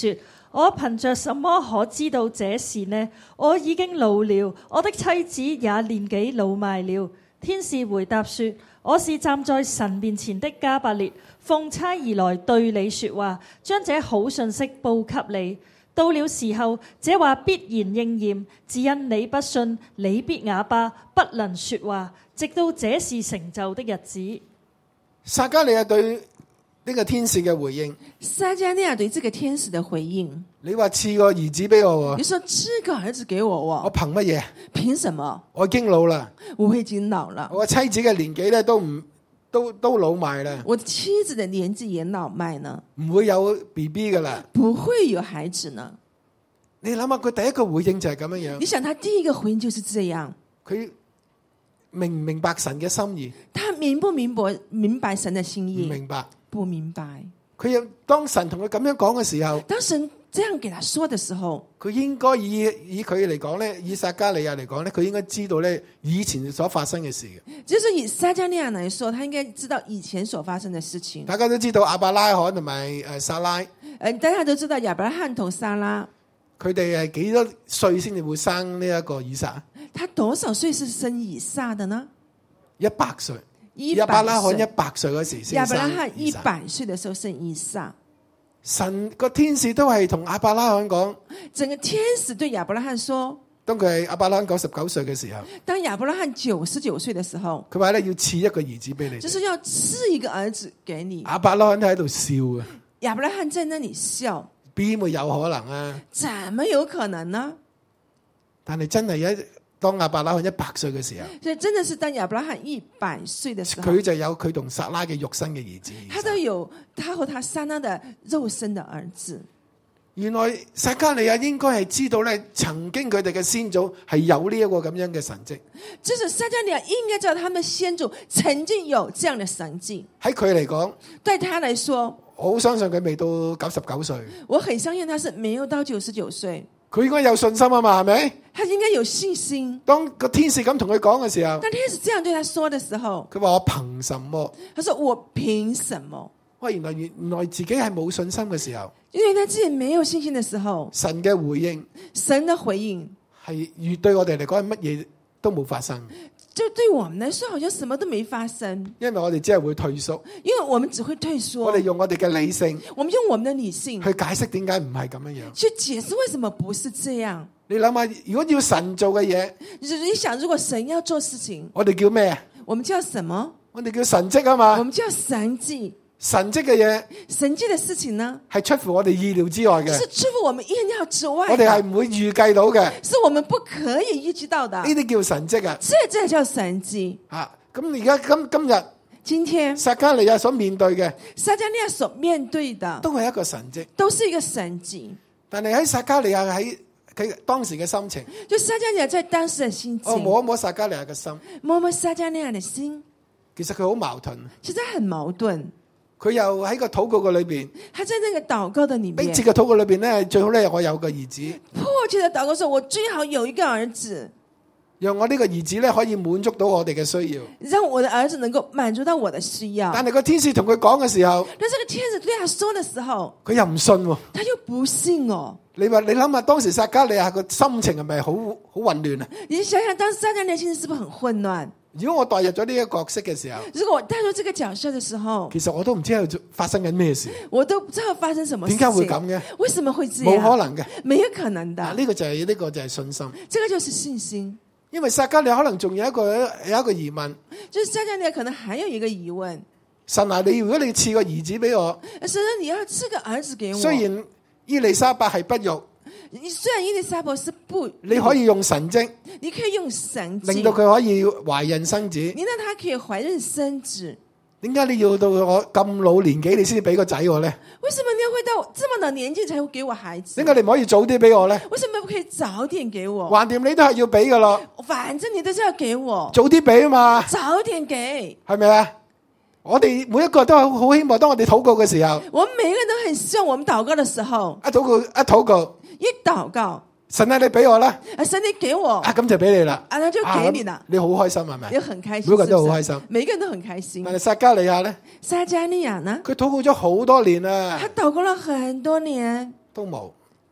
我憑着什麼可知道這事呢？我已經老了，我的妻子也年紀老邁了。天使回答說：我是站在神面前的加百列，奉差而來對你說話，將這好信息報給你。到了時候，這話必然應驗，只因你不信，你必啞巴，不能說話，直到這事成就的日子。 撒迦利亞對呢個天使嘅回應， 撒迦利亞對這個天使的回應， 你話賜個兒子俾我， 你說賜個兒子給我， 我憑乜嘢？ 憑什麼？ 我已經老啦， 我已經老了， 我妻子嘅年紀咧都唔都都老邁啦， 我妻子的年紀也老邁呢， 唔會有 B B 噶啦， 不會有孩子呢。 你諗下佢第一個回應就係咁樣樣， 你想他第一個回應就是這樣， 佢明唔明白神嘅心意？ 他明不明白明白神的心意？ 唔明白， 不明白。 佢又當神同佢咁樣講嘅時候， 當神這樣給他說的時候， 佢應該以以佢嚟講咧，以撒迦利亞嚟講咧，佢應該知道咧以前所發生嘅事嘅。 就是以撒迦利亞來說，他應該知道以前所發生的事情。 大家都知道亞伯拉罕同埋誒撒拉， 誒，大家都知道亞伯拉罕同撒拉， 佢哋係幾多歲先至會生呢一個以撒？ 他多少歲是生以撒的呢？ 一百歲。 一亞伯拉罕一歲。 百歲嗰時先亞伯拉生罕一以撒。 百歲的時候生以撒。 神個天使都係同亞伯拉罕講， 整個天使對亞伯拉罕說， 當佢係亞伯拉罕九十九歲嘅時候， 當亞伯拉罕九十九歲的時候， 佢話咧要賜一個兒子俾你。 就是要賜一個兒子給你。 亞伯拉罕都喺度笑啊， 亞伯拉罕在那裡笑， 邊會有可能啊？ 怎麼有可能呢？ 但係真係一當亞伯拉罕一百歲嘅時候， 所以真的是當亞伯拉罕一百歲的時候， 佢就有佢同撒拉嘅肉身嘅兒子。 他都有他和他撒拉的肉身的兒子。 原來撒迦利亞應該係知道咧，曾經佢哋嘅先祖係有呢一個咁樣嘅神蹟。 就是撒迦利亞應該知道他們先祖曾經有這樣的神蹟。 喺佢嚟講， 對他來說， 我好相信佢未到九十九歲， 我很相信他是沒有到九十九歲。 佢應該有信心啊嘛，係咪？ 他應該有信心。 當個天使咁同佢講嘅時候， 當天使這樣對他說的時候， 佢話我憑什麼？ 他說我憑什麼？ 喂，原來原來自己係冇信心嘅時候， 因為他自己沒有信心的時候， 神嘅回應， 神的回應係越對我哋嚟講係乜嘢都冇發生， 就對我們來說好像什麼都沒發生， 因為我哋只係會退縮， 因為我們只會退縮。 我哋用我哋嘅理性， 我們用我們的理性去解釋點解唔係咁樣樣。 去解釋為什麼不是這樣。 你諗下，如果要神做嘅嘢， 你想如果神要做事情， 我哋叫咩啊？ 我們叫什麼？ 我哋叫神蹟啊我嘛。 們叫神蹟。 神蹟嘅嘢神蹟的事情呢， 係出乎我哋意料之外嘅， 是出乎我們意料之外的。 我哋係唔會預計到嘅， 是我們不可以預知到的。 呢啲叫神蹟啊！ 這這叫神蹟。 啊，咁而家今今日今天撒迦利亞所面對嘅， 撒迦利亞所面對的都係一個神蹟， 都是一個神蹟。 但係喺撒迦利亞喺佢當時嘅心情， 就撒迦利亞在當時的心情， 我摸一摸撒迦利亞嘅心， 摸摸撒迦利亞的心， 其實佢好矛盾， 其實很矛盾。 佢又喺個禱告嘅裏邊， 他在那個禱告的裏面， 迫切嘅禱告裏邊咧，最好咧我有個兒子， 迫切的禱告說，我最好有一個兒子， 讓我呢個兒子咧可以滿足到我哋嘅需要。 讓我的兒子能夠滿足到我的需要。 但係個天使同佢講嘅時候， 但這個天使對他說的時候， 佢又唔信喎。 他又不信哦。 你話你諗下，當時撒迦利亞個心情係咪好好混亂啊？ 你想想，當時撒迦利亞心情是不是很混亂？ 如果我代入咗呢一個角色嘅時候， 如果我帶入這個角色的時候， 其實我都唔知喺度發生緊咩事， 我都不知道發生什麼事情。 點解會咁嘅？ 為什麼會這樣？ 冇可能嘅， 沒有可能的。 呢、啊這個就係、是、呢、這個就係信心。 這個就是信心。 因為撒迦利亞可能仲有一個有一個疑問， 就是撒迦利亞可能還有一個疑問： 神啊，你如果你賜個兒子俾我， 神啊，你要賜個兒子給我。 雖然伊麗莎白係不育， 雖然伊麗莎白是不， 你可以用神蹟， 你可以用神蹟令到佢可以懷孕生子。 你讓他可以懷孕生子。 點解你要到我咁老年紀你先至俾個仔我呢？ 為什麼你要會到這麼老年紀才會給我孩子？ 點解你唔可以早啲俾我呢？ 為什麼不可以早點給我？ 橫掂你都係要俾噶咯， 反正你都是要給我， 早啲俾啊嘛， 早點給， 係咪啊？我哋每一個都係好希望，當我哋禱告嘅時候， 我們每個人都很希望我們禱告的時候， 一禱告一禱告， 一禱告， 神啊，你俾我啦， 啊，神你給我， 啊咁就俾你啦， 啊，那就給你啦， 啊、你好開心係咪？ 就很開心， 每個人都好開心， 每個人都很開心。 但係撒迦利亞咧， 撒迦利亞呢？ 佢禱告咗好多年啦， 他禱告了很多年都冇，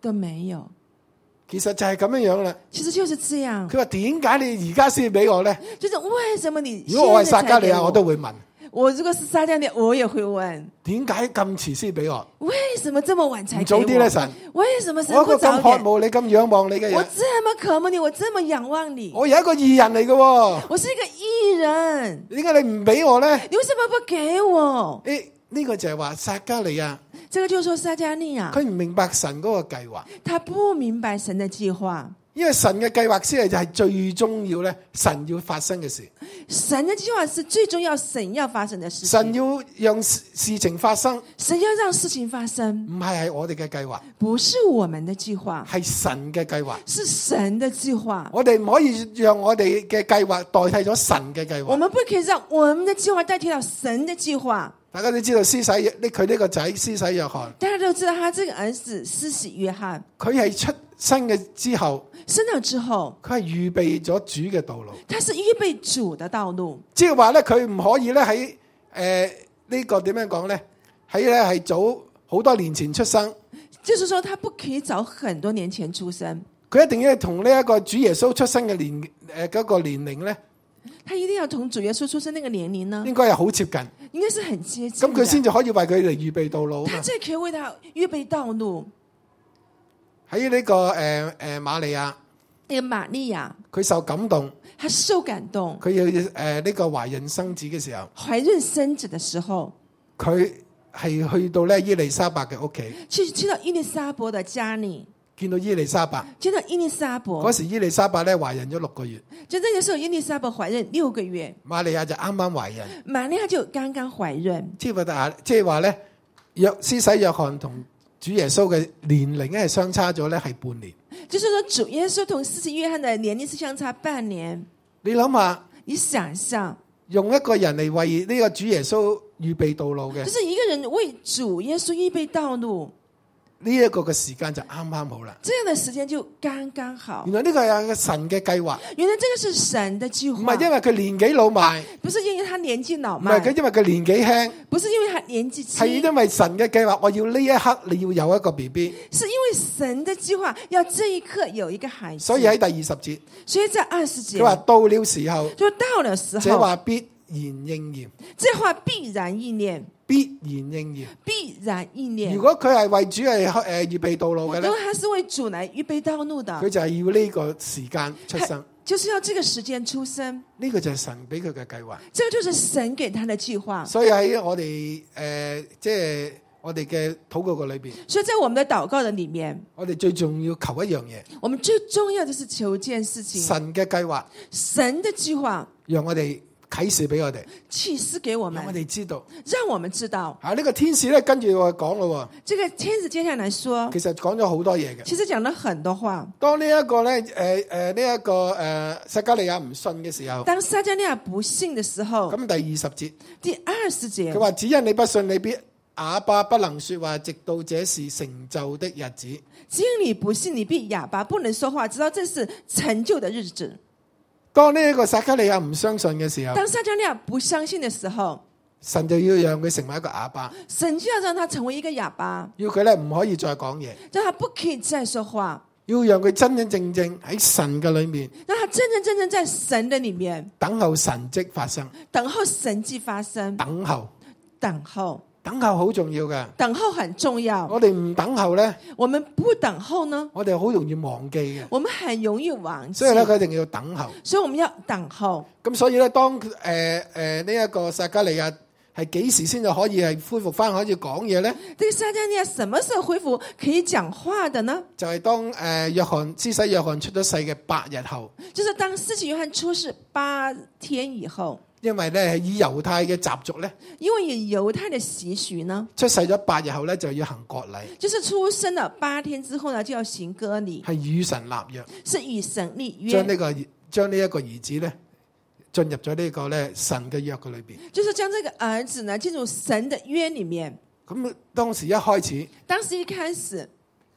都沒有。 其實就係咁樣樣啦。 其實就是這樣。 佢話點解你而家先俾我咧？ 就是為什麼你現在才給我？ 如果我係撒迦利亞，我都會問。 我如果是撒迦利亞，我也會問。 點解咁遲先俾我？ 為什麼這麼晚才給我？ 早啲咧，神。 為什麼神我一個不早點？ 咁渴慕你、咁仰望你嘅人。 我這麼渴慕你，我這麼仰望你。 我有一個義人嚟嘅。 我是一個義人。 點解你唔俾我咧？ 你為什麼不給我？ 誒，呢個就係話撒迦利亞。 這個就是說撒迦利亞， 佢唔明白神嗰個計劃。 他不明白神的計劃。 因為神嘅計劃先係就係最重要咧，神要發生嘅事。 神嘅計劃是最重要，神要發生嘅事情。 神要讓事情發生， 神要讓事情發生， 唔係係我哋嘅計劃， 不是我們的計劃， 係神嘅計劃， 是神的計劃。 我哋唔可以讓我哋嘅計劃代替咗神嘅計劃。 我們不可以讓我們的計劃代替到神的計劃。 大家都知道施洗呢，佢呢個仔施洗約翰， 大家都知道他這個兒子施洗約翰， 佢係出生嘅之後， 生咗之後， 佢係預備咗主嘅道路。 他是預備主的道路， 即係話咧，佢唔可以咧喺誒呢個點樣講咧？喺咧係早好多年前出生， 就是說他不可以早很多年前出生， 佢一定要同呢一個主耶穌出生嘅年誒嗰個年齡咧。 他一定要同主耶穌出生那個年齡呢？ 應該係好接近， 應該是很接近。 咁佢先至可以為佢哋預備道路。 他才可以為他預備道路。 喺呢、這個誒誒、呃呃、瑪利亞， 呢個瑪利亞， 佢受感動， 他受感動。 佢要誒呢個懷孕生子嘅時候， 懷孕生子嘅時候， 佢係去到咧伊麗莎白嘅屋企， 去去到伊麗莎伯嘅家裏。 見到伊麗莎白， 見到伊麗莎伯嗰時伊麗莎白咧懷孕咗六個月， 就那個時候伊麗莎伯懷孕六個月， 瑪利亞就啱啱懷孕， 瑪利亞就剛剛懷孕。 即係話，即係話咧，約施洗約翰同主耶穌嘅年齡咧係相差咗咧係半年。 就是說主耶穌同施洗約翰嘅年齡是相差半年。 你諗下， 你想象用一個人嚟為呢個主耶穌預備道路嘅， 就是一個人為主耶穌預備道路。 呢一個嘅時間就啱啱好啦， 這樣的時間就剛剛好。 原來呢個係神嘅計劃， 原來這個是神的計劃， 唔係因為佢年紀老邁， 不是因為他年紀老邁， 唔係佢因為佢年紀輕， 不是因為他年紀輕， 係因為神嘅計劃，我要呢一刻你要有一個 B B， 是因為神的計劃要這一刻有一個孩子。 所以喺第二十節， 所以在二十節， 佢話到了時候， 就到了時候， 這話必然應驗， 這話必然應驗。 必然應驗， 必然應驗。 如果佢係為主係誒預備道路嘅咧， 如果他是為主來預備道路的， 佢就係要呢個時間出生， 就是要這個時間出生。 呢個就係神俾佢嘅計劃， 這個就是神給他的計劃。 所以喺我哋誒、呃、即係我哋嘅禱告嘅裏邊， 所以在我們的禱告的裡面， 我哋最重要求一樣嘢， 我們最重要的是求一件事情， 神嘅計劃， 神的計劃， 讓我哋啟示俾我哋， 啟示給我們， 讓我哋知道， 讓我們知道。 啊，呢、這個天使咧跟住我講咯， 這個天使接下來說， 其實講咗好多嘢嘅。 其實講了很多話。 當呢一個咧，誒誒呢一個誒撒迦利亞唔信嘅時候， 當撒迦利亞不信的時候， 咁第二十節， 第二十節， 佢話只因你不信，你必啞巴不能說話，直到這是成就的日子。 只因你不信，你必啞巴不能說話，直到這是成就的日子。 當呢一個撒迦利亞唔相信嘅時候， 當撒迦利亞不相信的時候， 神就要讓佢成為一個啞巴， 神就要讓他成為一個啞巴， 要佢咧唔可以再講嘢， 讓他不可以再說話， 要讓佢真真正正喺神嘅裏面， 讓他真真正正在神的裏面等候神蹟發生， 等候神蹟發生， 等候， 等候， 等候好重要嘅， 等候很重要。 我哋唔等候咧， 我們不等候呢， 我哋好容易忘記嘅， 我們很容易忘記。 所以咧佢一定要等候， 所以我們要等候。 咁所以咧，當誒誒呢一個撒迦利亞係幾時先至可以係恢復翻可以講嘢咧？ 這個撒迦利亞什麼時候恢復可以講話的呢？ 就係、是、當誒、呃、約翰施洗約翰出咗世嘅八日後， 就是當施洗約翰出世八天以後。 因為咧係以猶太嘅習俗咧， 因為以猶太嘅習俗呢， 出世咗八日後咧就要行割禮， 就是出生了八天之後呢就要行割禮， 係與神立約， 是與神立約， 將呢、這個將呢一個兒子咧進入咗呢個咧神嘅約嘅裏邊， 就是將這個兒子呢進入神的約裏面。 咁當時一開始， 當時一開始，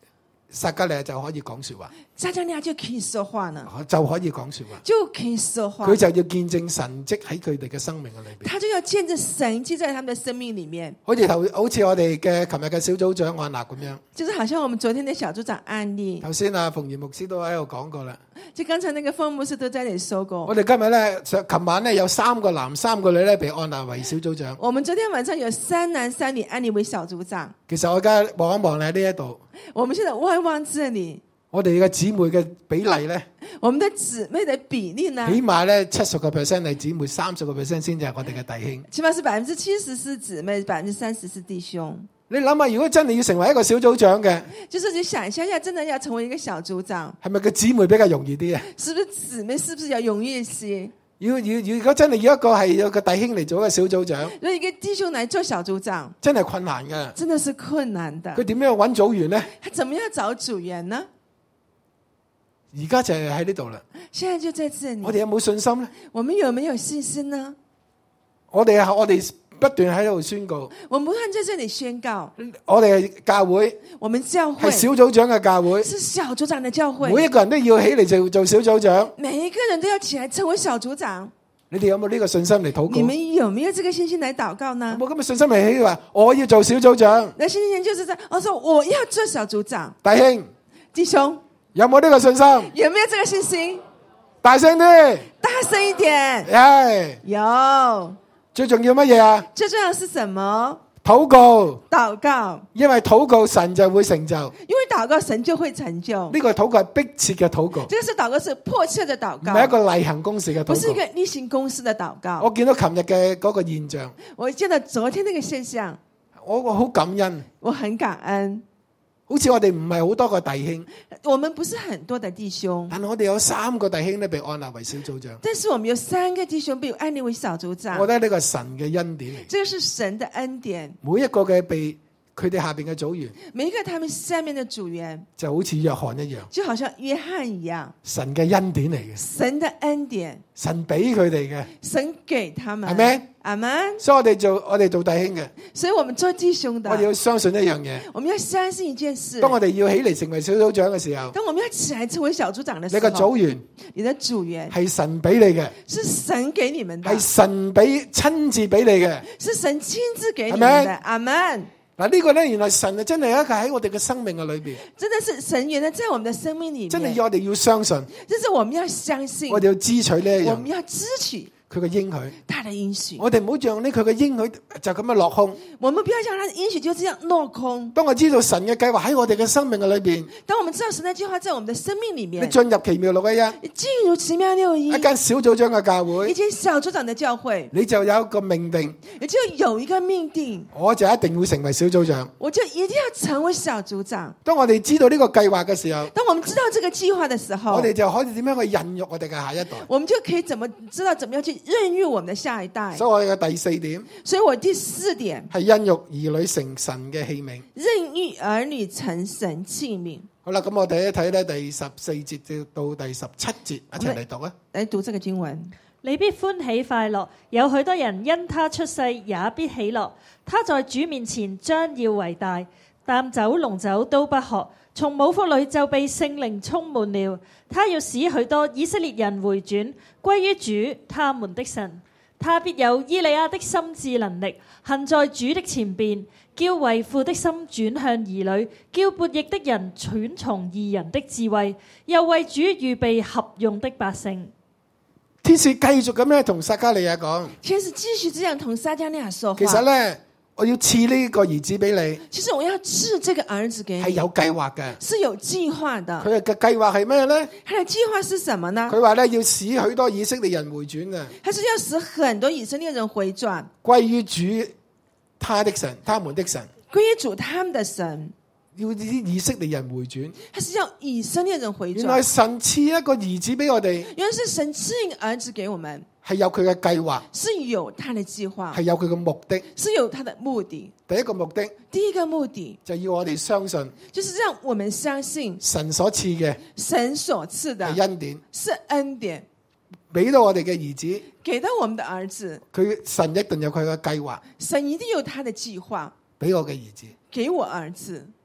撒迦利亞就可以講說話， 撒迦利亞就可以說話呢， 就可以講說話， 就可以說話。 佢就要見證神蹟喺佢哋嘅生命嘅裏邊。 他就要見證神蹟在他們的生命裏面。 好似頭好似我哋嘅琴日嘅小組長安娜咁樣， 就是好像我們昨天的小組長案例。 頭先啊馮賢牧師都喺度講過啦。 就剛才那個馮牧師都在那裡說過。 我哋今日咧，上琴晚咧有三個男三個女咧被安娜為小組長。 我們昨天晚上有三男三女安利為小組長。 其實我而家望一望喺呢一度， 我們現在望一望這裡， 我哋嘅姊妹嘅比例咧， 我們的姊妹的比例呢？ 起碼咧七十個 percent 係姊妹，三十個 percent 先至係我哋嘅弟兄。 起碼是百分之七十是姊妹，百分之三十是弟兄。 你諗下，如果真係要成為一個小組長嘅， 就是你想一下，真的要成為一個小組長， 係咪個姊妹比較容易啲啊？ 是不是姊妹是不是要容易一些？ 要要如果真係要一個係有個弟兄嚟做一個小組長， 如果一個弟兄嚟做小組長， 真係困難噶， 真的是困難的。 佢點樣揾組員呢？ 他怎麼樣找組員呢？ 而家就係喺呢度啦。 現在就在這裡。 我哋有冇信心呢？ 我們有沒有信心呢？ 我哋係我哋不斷喺度宣告。 我們不斷在這裡宣告。 我哋係教會， 我們教會係小組長嘅教會， 是小組長的教會。 每一個人都要起嚟做做小組長。 每一個人都要起來成為小組長。 你哋有冇呢個信心嚟禱告？ 你們有沒有這個信心來禱告呢？ 有冇咁嘅信心嚟起話我要做小組長？ 那信心就是在我說我要做小組長。 弟兄， 弟兄， 有冇呢個信心？ 有沒有這個信心？ 大聲啲， 大聲一點。 係有。 最重要乜嘢啊？ 最重要是什麼？ 禱告。 禱告。 因為禱告神就會成就。 因為禱告神就會成就。 呢個禱告係迫切嘅禱告。 這個是禱告是迫切的禱告。 唔係一個例行公事嘅禱告。 不是一個例行公事的禱告。 我見到琴日嘅嗰個現象。 我見到昨天那個現象。 我我好感恩。 我很感恩。 好似我哋唔係好多個弟兄， 我們不是很多的弟兄， 但係我哋有三個弟兄咧被安立為小組長。 但是我們有三個弟兄被安立為小組長。 我覺得呢個神嘅恩典嚟。 這個是神的恩典。 每一個嘅被佢哋下邊嘅組員， 每一個他們下面的組員， 就好似約翰一樣， 就好像約翰一樣， 神嘅恩典嚟嘅。 神的恩典， 神俾佢哋嘅， 神給他們。 係咪？ 阿門。 所以我哋做我哋做弟兄嘅， 所以我們做弟兄的， 我哋要相信一樣嘢。 我們要相信一件事。 當我哋要起嚟成為小組長嘅時候， 當我們要起來成為小組長的時候， 你個組員， 你的組員係神俾你嘅， 是神給你們的， 係神俾親自俾你嘅， 是神親自給你們的。阿門。 嗱，呢個咧，原來神啊真係一個喺我哋嘅生命嘅裏邊， 真的是神原來在我們的生命裏面， 真係要我哋要相信， 就是我們要相信， 我哋要支取呢一樣， 我們要支取佢嘅應許， 他的應許。 我哋唔好讓呢佢嘅應許就咁樣落空。 我們不要讓他的應許就這樣落空。 當我知道神嘅計劃喺我哋嘅生命嘅裏邊， 當我們知道神的計劃在我們的生命裏面， 你進入奇妙六一一， 你進入奇妙六一， 一間小組長嘅教會， 一間小組長的教會， 你就有一個命定， 你就有一個命定， 我就一定會成為小組長， 我就一定要成為小組長。 當我哋知道呢個計劃嘅時候， 當我們知道這個計劃的時候， 我哋就可以點樣去孕育我哋嘅下一代， 我們就可以怎麼知道怎麼樣去孕育我們的下一代。 所以我哋嘅第四點， 所以我第四點係孕育兒女成神嘅器皿， 孕育兒女成神器皿。 好啦，咁我哋一睇咧第十四節到第十七節，一齊嚟讀啊！ 嚟讀這個經文。 你必歡喜快樂，有許多人因他出世也必喜樂。他在主面前將要為大，淡酒濃酒都不喝，從母腹裏就被聖靈充滿了。他要使許多以色列人回轉歸於主他們的神。他必有以利亞的心志能力，行在主的前邊，叫為父的心轉向兒女，叫悖逆的人轉從義人的智慧，又為主預備合用的百姓。 天使繼續咁樣同撒迦利亞講， 天使繼續這樣同撒迦利亞說話。 其實咧，我要賜呢個兒子俾你。 其實我要賜這個兒子給你， 係有計劃嘅， 是有計劃的。 佢嘅計劃係咩咧？ 他的計劃是什麼呢？ 佢話咧要使許多以色列人回轉嘅， 他是要使很多以色列人回轉歸於主他的神，他們的神， 歸於主他們的神。 要啲以色列人回轉， 他是要以色列人回轉。 原來神賜一個兒子俾我哋， 原來是神賜一個兒子給我們， 係有佢嘅計劃， 是有他的計劃， 係有佢嘅目的， 是有他的目的。 第一個目的， 第一個目的就要我哋相信， 就是讓我們相信神所賜嘅神所賜的係恩典， 是恩典， 俾到我哋嘅兒子， 給到我們的兒子， 佢神一定有佢嘅計劃， 神一定有他的計劃， 俾我嘅兒子。 給我兒子，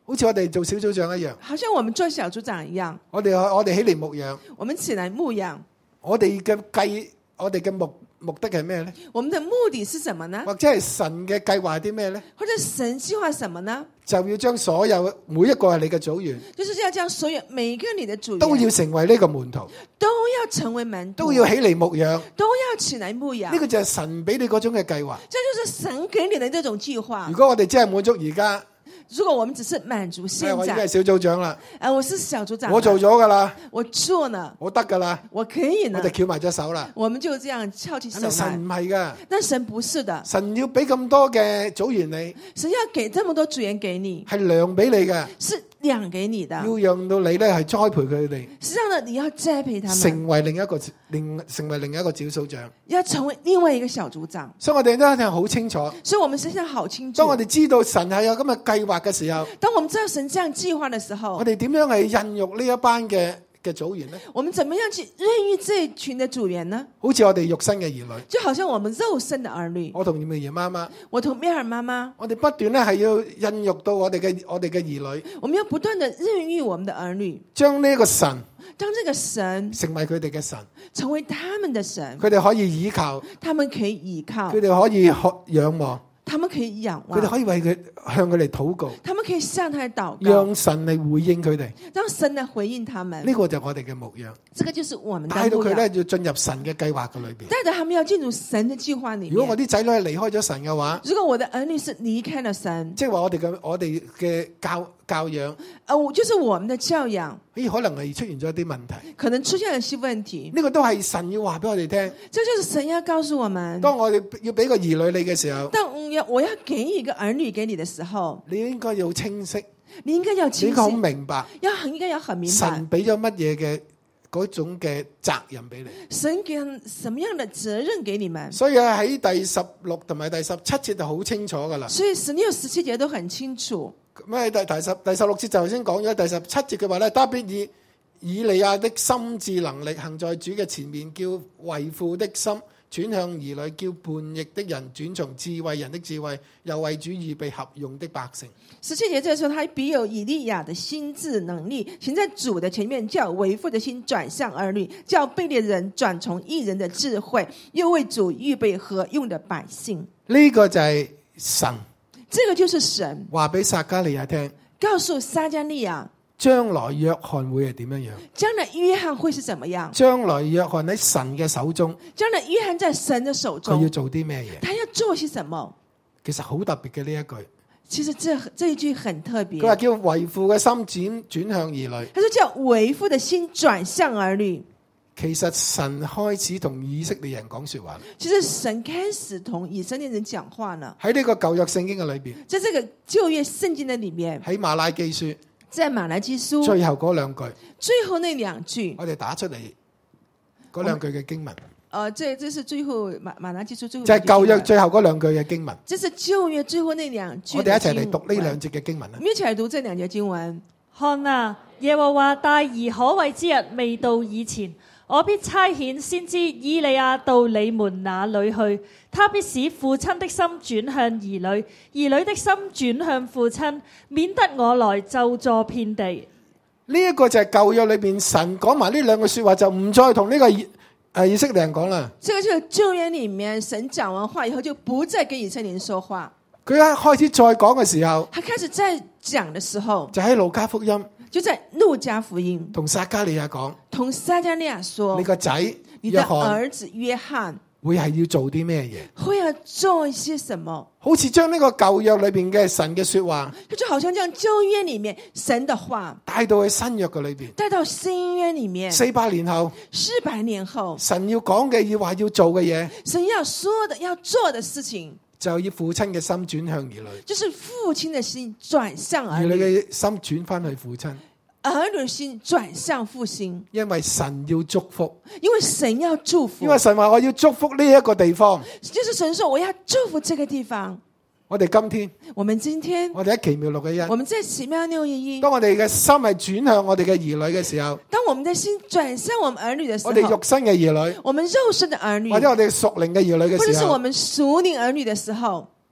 好似我哋做小組長一樣， 好像我們做小組長一樣， 我哋我哋起嚟牧養， 我們起來牧養， 我哋嘅計，我哋嘅目目的係咩咧？ 我們的目的是什麼呢？ 或者係神嘅計劃係啲咩咧？ 或者神計劃什麼呢？ 就要將所有每一個係你嘅組員， 就是要將所有每一個你的組員都要成為呢個門徒， 都要成為門徒， 都要起嚟牧養， 都要起來牧養。 呢個就係神俾你嗰種嘅計劃。 這就是神給你的這種計劃。 如果我哋真係滿足而家， 如果我們只是滿足現在， 我已經係小組長啦， 誒，我是小組長， 我做咗噶啦， 我做呢， 我得噶啦， 我可以呢， 我哋翹埋隻手啦。 我們就這樣翹起手來。 神唔係噶， 但神不是的， 神要俾咁多嘅組員你， 神要給這麼多組員給你， 係糧俾你嘅， 是糧給你的， 要讓到你咧係栽培佢哋， 實際上呢，你要栽培他們， 成為另一個另成為另一個小組長， 要成為另外一個小組長。 所以我哋都一定好清楚。 所以我們實際上好清楚。 當我哋知道神係有咁嘅計劃嘅時候， 當我們知道神這樣計劃的時候， 我哋點樣係孕育呢一班嘅嘅組員呢？ 我們怎麼樣去孕育這一群的組員呢？ 好似我哋肉身嘅兒女， 就好像我們肉身的兒女。 我同梅兒媽媽， 我同梅爾媽媽， 我哋不斷咧係要孕育到我哋嘅我哋嘅兒女， 我們要不斷的孕育我們的兒女， 將呢個神當這個神成為佢哋嘅神， 成為他們的神， 佢哋可以依靠， 他們可以依靠， 佢哋可以學仰望， 他們可以仰望， 佢哋可以為佢向佢哋禱告， 他們可以向他禱告， 讓神嚟回應佢哋， 讓神嚟回應他們。 呢個就係我哋嘅牧養， 這個就是我們的帶到佢咧牧養， 要進入神嘅計劃嘅裏邊。 帶着他們要進入神的計劃裏面。 如果我啲仔女係離開咗神嘅話， 如果我的兒女是離開了神， 即係話我哋嘅我哋嘅教教養， 呃，我就是我們的教養， 咦可能係出現咗一啲問題。 可能出現了些問題。 呢個都係神要話俾我哋聽。 這就是神要告訴我們。 當我哋要俾個兒女你嘅時候， 當我要我要給一個兒女給你的時候， 你應該要清晰， 你應該要你清應該好晰， 明白要很應該要很明白神俾咗乜嘢嘅嗰種嘅責任俾你。 神給什麼樣的責任給你們。 所以喺第十六同埋第十七節就好清楚噶啦。 所以十六、十七節都很清楚。 咁喺第第十第十六節就頭先講咗，第十七節嘅話咧，他必以以利亞的心智能力行在主嘅前面，叫為父的心轉向兒女，叫叛逆的人轉從智慧人的智慧，又為主預備合用的百姓。 十七節這個時候，他必有以利亞的心智能力行在主的前面，叫為父的心轉向兒女，叫悖逆人轉從義人的智慧，又為主預備合用的百姓。 呢、這個就係神， 這個就是神話俾撒迦利亞聽， 告訴撒迦利亞， 將來約翰會係點樣樣？ 將來約翰會是怎麼樣？ 將來約翰喺神嘅手中， 將來約翰在神的手中， 佢要做啲咩嘢？ 他要做些什麼？ 其實好特別嘅呢一句。 其實這這一句很特別。 佢話叫為父嘅心轉轉向兒女。 他說叫為父的心轉向兒女。 其實神開始同以色列人講說話。 其實神開始同以色列人講話呢。 喺呢個舊約聖經嘅裏邊， 在這個舊約聖經的裏面， 喺馬拉基書， 在馬來基書最後嗰兩句， 最後那兩句， 我哋打出嚟嗰兩句嘅經文。 呃，這這是最後馬馬來基書最後就係舊約最後嗰兩句嘅經文。 這是舊約最後那兩句。 我哋一齊嚟讀呢兩節嘅經文啦。 我們一齊嚟讀這兩節經文。 看啊，耶和華大而可畏之日未到以前，我必差遣先知以利亞到你們那裏去，他必使父親的心轉向兒女，兒女的心轉向父親，免得我來咒詛遍地。 呢一個就係舊約裏邊神講埋呢兩句說話，就唔再同呢個以誒以色列人講啦。 這個就是舊約裏面神講完話以後，就不再跟以色列人說話。 佢一開始再講嘅時候， 他開始再講的時候， 就喺路加福音， 就在路加福音同撒迦利亞講， 同撒迦利亞說： 你個仔你的約翰兒子約翰會係要做啲咩嘢？ 會要做一些什麼？ 好似將呢個舊約裏邊嘅神嘅說話， 他就好像將舊約裏面神的話帶到去新約嘅裏邊， 帶到新約裏面。 四百年後， 四百年後， 神要講嘅要話要做嘅嘢， 神要說的要做的事情， 就要父親嘅心轉向兒女， 就是父親的心轉向兒兒女女， 嘅心轉翻去父親， 兒女的心轉向父親， 因為神要祝福， 因為神要祝福， 因為神話我要祝福呢一個地方， 就是神說我要祝福這個地方。 我哋今天， 我們今天， 我哋喺奇妙六一一， 我們在奇妙六一一， 當我哋嘅心係轉向我哋嘅兒女嘅時候， 當我們的心轉向我們兒女的時候， 我哋肉身嘅兒女， 我們肉身的兒女， 或者我哋屬靈嘅兒女嘅時候， 或者是我們屬靈兒女的時候，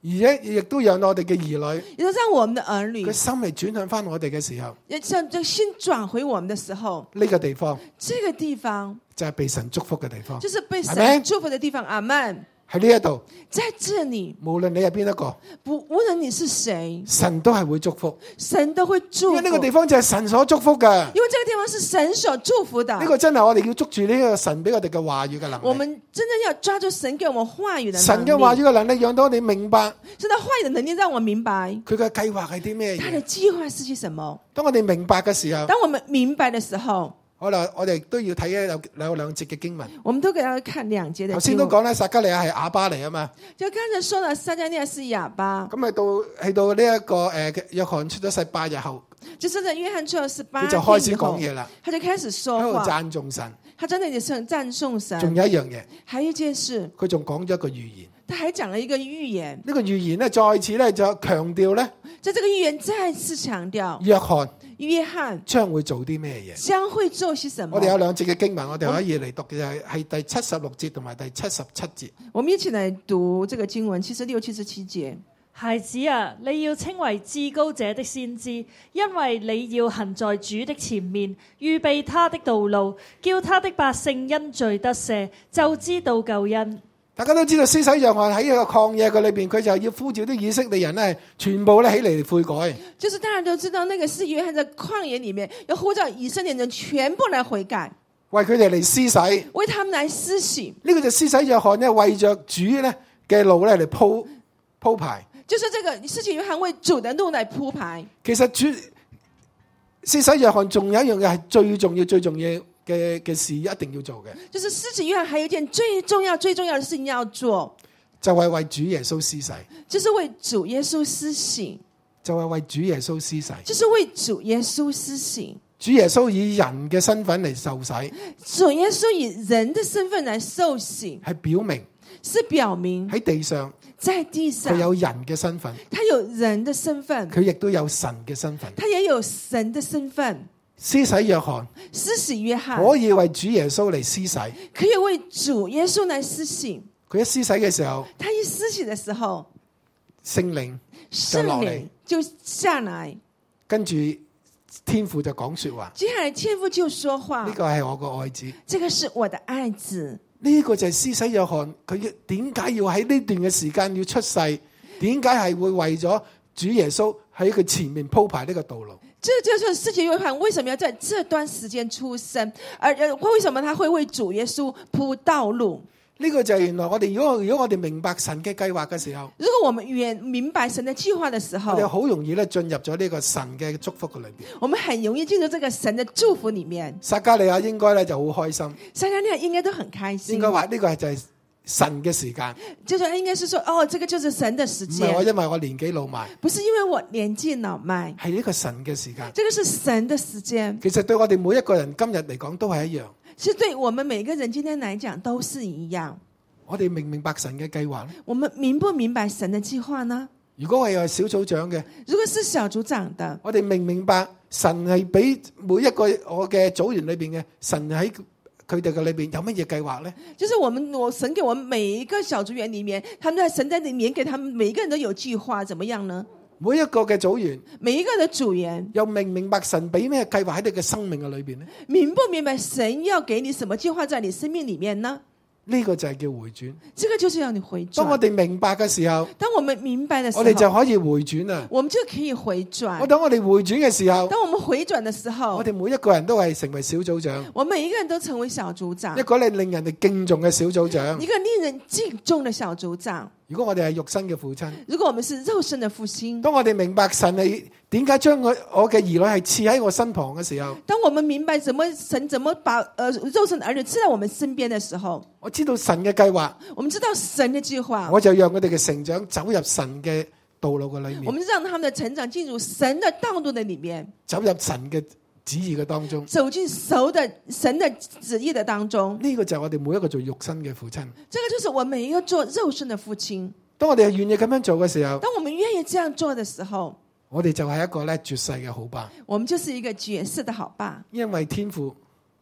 而且亦都讓我哋嘅兒女， 也就讓我們的兒女佢心係轉向翻我哋嘅時候， 也像這心轉回我們的時候， 呢個地方這個地方就係被神祝福嘅地方， 就是被係咪神祝福的地方。阿們。 喺呢一度， 在這裡， 無論你係邊一個， 不無論你是誰， 神都係會祝福， 神都會祝福。 因為呢個地方就係神所祝福嘅。 因為這個地方是神所祝福的。 呢個真係我哋要捉住呢個神俾我哋嘅話語嘅能力。 我們真正要抓住神給我們話語的能力。 神嘅話語嘅能力，讓到我哋明白。 神的話語的能力讓我明白佢嘅計劃係啲咩嘢？ 他的計劃是些什麼？ 當我哋明白嘅時候， 當我們明白的時候， 好啦，我哋都要睇一有有兩節嘅經文。 我們都給他看兩節的經文。 頭先都講咧，撒迦利亞係啞巴嚟啊嘛。 就剛才說了，撒迦利亞是啞巴。 咁啊到去到呢、這、一個誒、呃、約翰出咗世八日後， 就是在約翰出咗十八日佢就開始講嘢啦。 他就開始說話， 喺度讚頌神。 他真的也是很讚頌神。 仲有一樣嘢， 還有一件事， 佢仲講咗一個預言。 他還講了一個預言。 呢、這個預言咧，再次咧就強調咧， 在這個預言再次強調， 約翰約翰將會做啲咩嘢？ 將會做些什麼？ 我哋有兩節嘅經文，我哋可以嚟讀嘅就係係第七十六節同埋第七十七節。 我們一起來讀這個經文，七十六、七十七節。 孩子啊，你要稱為至高者的先知，因為你要行在主的前面，預備他的道路，叫他的百姓因罪得赦，就知道救恩。 大家都知道，施洗約翰喺個曠野嘅裏邊，佢就要呼召啲以色列人咧，全部咧起嚟悔改。 就是大家都知道，那個是約翰在曠野裏面要呼召以色列人全部來悔改， 為佢哋嚟施洗， 為他們來施洗。 呢個就施洗約翰咧，為着主咧嘅路咧嚟鋪鋪排。 就是這個施洗約翰為主的路來鋪排。 其實主施洗約翰仲有一樣嘢係最重要、最重要嘅嘅事，一定要做嘅。 就是施洗約翰還有一件最重要、最重要的事情要做， 就係為主耶穌施洗。 就是為主耶穌施洗。 就係為主耶穌施洗。 就是為主耶穌施洗。 主耶穌以人嘅身份嚟受洗。 主耶穌以人的身份來受洗， 係表明， 是表明喺地上。 在地上， 佢有人嘅身份， 他有人的身份， 佢亦都有神嘅身份， 他也有神的身份。 施洗約翰， 施洗約翰可以為主耶穌嚟施洗， 可以為主耶穌來施洗。 佢一施洗嘅時候， 他一施洗的時候， 聖靈聖靈就下來， 跟住天父就講說話。 接下來天父就說話， 呢個係我個愛子， 這個是我的愛子。 呢、這個就係施洗約翰，佢點解要喺呢段嘅時間要出世？點解係會為咗主耶穌喺佢前面鋪排呢個道路？ 這就是施洗約翰為什麼要在這段時間出生，而為什麼他會為主耶穌鋪道路？ 呢、這個就係原來我哋如果如果我哋明白神嘅計劃嘅時候， 如果我們原明白神的計劃的時候， 我哋好容易咧進入咗呢個神嘅祝福嘅裏邊。 我們很容易進入這個神的祝福裏面。 撒迦利亞應該咧就好開心， 撒迦利亞應該都很開心。 應該話呢個係就係神嘅時間， 就是應該是說，哦，這個就是神的時間。 唔係我因為我年紀老邁， 不是因為我年紀老邁， 係呢個神嘅時間。 這個是神的時間。 其實對我哋每一個人今日嚟講都係一樣。 其實對我們每個人今天來講都是一樣。 我哋明唔明白神嘅計劃咧？ 我們明不明白神的計劃呢？ 如果我係小組長嘅， 如果是小組長的， 我哋明唔明白神係俾每一個我嘅組員裏邊嘅神喺佢哋嘅裏邊有乜嘢計劃咧？ 就是我們我神給我們每一個小組員裏面，他們在神在裏面給他們每一個人都有計劃，怎麼樣呢？ 每一個嘅組員， 每一個的組員又明唔明白神俾咩計劃喺你嘅生命嘅裏邊咧？ 明不明白神要給你什麼計劃在你生命裏面呢？ 呢、這個就係叫回轉， 這個就是要你回轉。 當我哋明白嘅時候， 當我們明白的時候， 我哋就可以回轉啦。 我們就可以回轉。 我當我哋回轉嘅時候， 當我們回轉的時候， 我哋每一個人都係成為小組長。 我每一個人都成為小組長， 一個你令人哋敬重嘅小組長， 一個令人敬重的小組長。 如果我哋係肉身嘅父親， 如果我們是肉身的父親， 當我哋明白神係點解將我我嘅兒女係賜喺我身旁嘅時候， 當我們明白怎麼神怎麼把呃肉身的兒女賜在我們身邊的時候， 我知道神嘅計劃， 我們知道神的計劃， 我就讓佢哋嘅成長走入神嘅道路嘅裏面， 我們讓他們的成長進入神的道路的裏面， 走入神嘅旨意嘅當中， 走進神的神的旨意的當中。 呢個就係我哋每一個做肉身嘅父親。 這個就是我每一個做肉身的父親。 當我哋係願意咁樣做嘅時候， 當我們願意這樣做的時候， 我哋就係一個咧絕世嘅好爸。 我們就是一個絕世的好爸。 因為天父，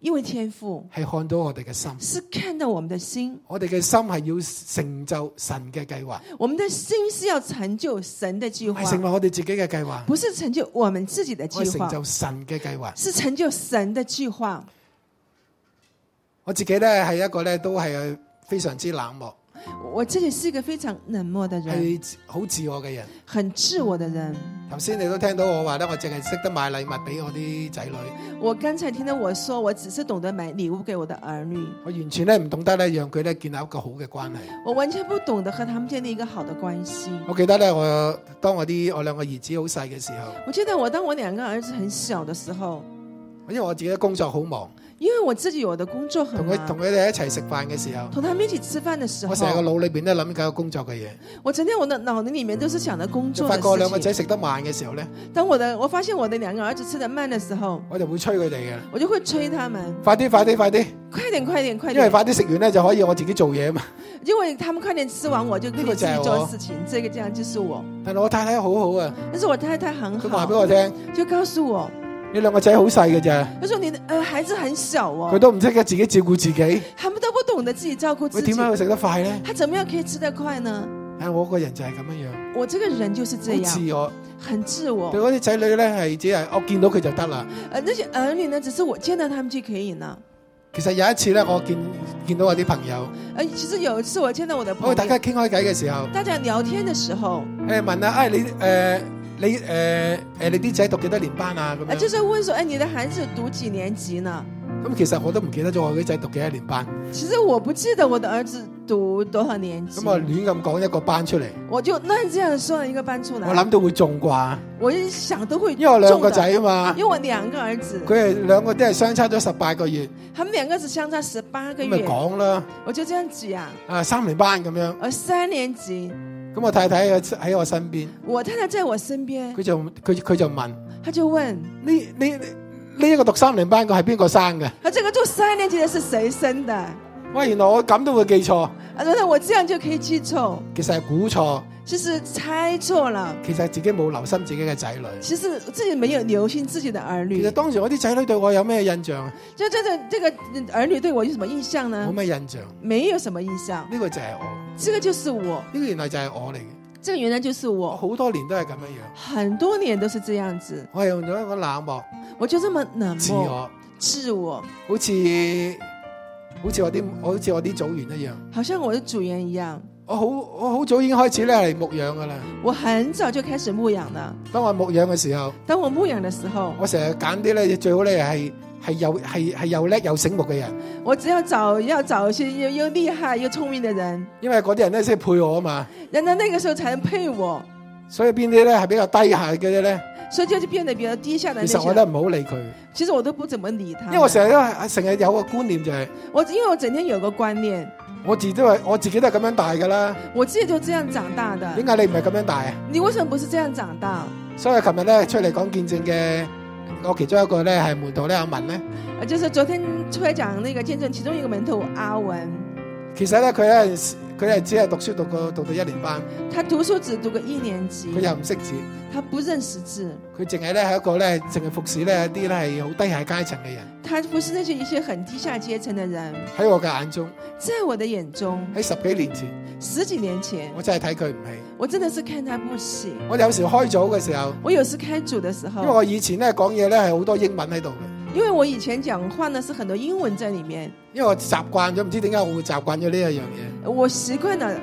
因為天父係看到我哋嘅心， 是看到我們的心， 我哋嘅心係要成就神嘅計劃， 我們的心是要成就神的計係成為劃， 我哋自己嘅計劃， 不是成就我們自己的計我係成就劃， 神嘅計劃。 是成就神的計劃。 我自己咧係一個咧都係非常之冷漠， 我自己是一個非常冷漠的人， 係好自我嘅人。 很自我的人。 頭先你都聽到我話咧，我淨係識得買禮物俾我啲仔女， 我剛才聽到我說，我只是懂得買禮物給我的兒女， 我完全咧唔懂得咧讓佢咧建立一個好嘅關係。 我完全不懂得和他們建立一個好的關係。 我記得咧，我當我啲我兩個兒子好細嘅時候， 我記得我當我兩個兒子很小的時候， 因為我自己工作好忙， 因為我自己有的工作很同佢同忙， 佢哋一齊食飯嘅時候， 同他們一起吃飯的時候， 我成日個腦裏邊都諗緊個工作嘅嘢。 我整天我的腦子裏面都是想着工就發作的覺兩個仔事情。 食得慢嘅時候咧， 當我的我發現我的兩個兒子吃得慢的時候， 我就會催佢哋嘅， 我就會催他們， 快啲快啲快啲， 快點快點快因為點， 快啲食完咧就可以我自己做嘢啊嘛。 因為他們快點吃完，我就可以呢個就係自己做我事情。這個這樣就是我。 但係我太太好好啊， 但是我太太很好佢話俾，我聽， 就告訴我， 你兩個仔好細嘅咋， 他說你的呃孩子很小佢哦， 都唔識得自己照顧自己， 他們都不懂得自己照顧自己佢點。樣去食得快咧？ 他怎麼樣可以吃得快呢？ 但係我個人就係咁樣樣， 我這個人就是這好樣， 自我， 很自我對。嗰啲仔女咧係只係我見到佢就得啦。 呃，那些兒女呢，只是我見到他們就可以呢。 其實有一次咧，我見見到我啲朋友， 呃，其實有一次我見到我的朋我友， 大家傾開偈嘅時候， 大家聊天的時候， 誒問下，哎你誒、呃、你誒誒、呃、你啲仔讀幾多年班啊？咁呃， 樣就是問說，哎，你的孩子讀幾年級呢？ 咁其實我都唔記得咗我啲仔讀幾多年班， 其實我不記得我的兒子讀多少年級咁，我亂咁講一個班出嚟， 我就亂這樣說了一個班出來。 我諗到會中啩， 我一想都會中的， 因為我兩個仔啊嘛， 因為我兩個兒子， 佢係兩個都係相差咗十八個月， 他們兩個只相差十八個咁咪月， 講啦， 我就這樣講。 啊三年班咁樣， 而三年級， 咁我太太喺喺我身邊， 我太太在我身邊， 佢就佢佢就問， 他就問： 呢呢呢一個讀三年班個係邊個生嘅？ 啊，這個讀三年級的是誰生的？ 哇，原來我咁都會記錯， 啊，原來我這樣就可以記錯， 其實係估錯， 其實猜錯了， 其實自己冇留心自己嘅仔女。 其實自己沒有留心自己的兒女。 其實當時我啲仔女對我有咩印象啊？ 就這個這個兒女對我有什麼印象呢冇？咩印象， 沒有什麼印象， 呢個就係我， 這個就是我， 呢個原來就係我嚟嘅。 這個原來就是我我， 好多年都係咁樣樣， 很多年都是這樣子， 我係用咗一個冷漠、 我就這麼冷漠、 自我， 自我， 好似好似我啲好似我啲組員一樣。 好像我的組員一樣。 我好我好早已經開始咧係牧養噶啦。 我很早就開始牧養了。 當我牧養嘅時候， 當我牧養的時候， 我成日揀啲咧最好咧係係又係係又叻又醒目嘅人， 我只要找要找一些又又厲害又聰明的人， 因為嗰啲人咧先配我啊嘛。 人家那個時候才能配我， 所以邊啲咧係比較低下嘅啫咧， 所以就變得比較低下的那些。 其實我都唔好理佢， 其實我都不怎麼理他， 因為我成日都係成日有個觀念就係、是， 我因為我整天有個觀念， 我自己都係我自己都係咁樣大噶啦。 我自己就這樣長大的。 點解你唔係咁樣大啊？ 你為什麼不是這樣長大？ 所以琴日咧出嚟講見證嘅，我其中一個咧係門徒咧阿文咧， 呃，就是昨天出來講那個見證，其中一個門徒阿文， 其實咧佢咧佢係只係讀書讀過讀到一年班， 他讀書只讀個一年級， 佢又唔識字， 他不認識字， 佢淨係咧係一個咧淨係服侍咧一啲咧係好低下階層嘅人。 他不是那些一些很低下階層的人。 喺我嘅眼中， 在我的眼中， 喺十幾年前， 十幾年前， 我真係睇佢唔起。 我真的是看他不起。 我有時開組嘅時候， 我有時開組的時候， 因為我以前咧講嘢咧係好多英文喺度嘅， 因為我以前講話呢是很多英文在裡面， 因為我習慣咗，唔知點解我會習慣咗呢一樣嘢。 我習慣了。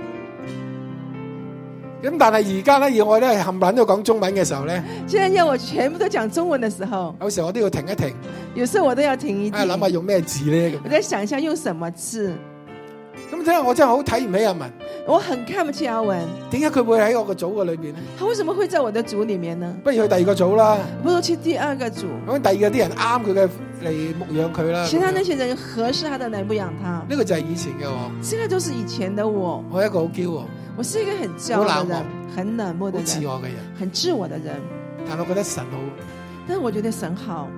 咁但係而家咧要我咧冚唪唥都講中文嘅時候咧， 現在要我全部都講中文的時候， 有時候我都要停一停， 有時候我都要停一停， 啊諗下用咩字咧咁。 我在想一下用什麼字。 咁真係我真係好睇唔起阿文， 我很看不起阿文， 點解佢會喺我個組嘅裏邊咧？ 他為什麼會在我的組裡面呢？ 不如去第二個組啦。 不如去第二個組， 咁第二個啲人啱佢嘅嚟牧養佢啦。 其他那些人合適他的來牧養他。 呢個就係以前嘅我， 這個都是以前的我， 我係一個好驕傲、 我是一個很驕傲的人，很冷漠的好自人， 我嘅人。 很自我的人。 但我覺得神好， 但是我覺得神好，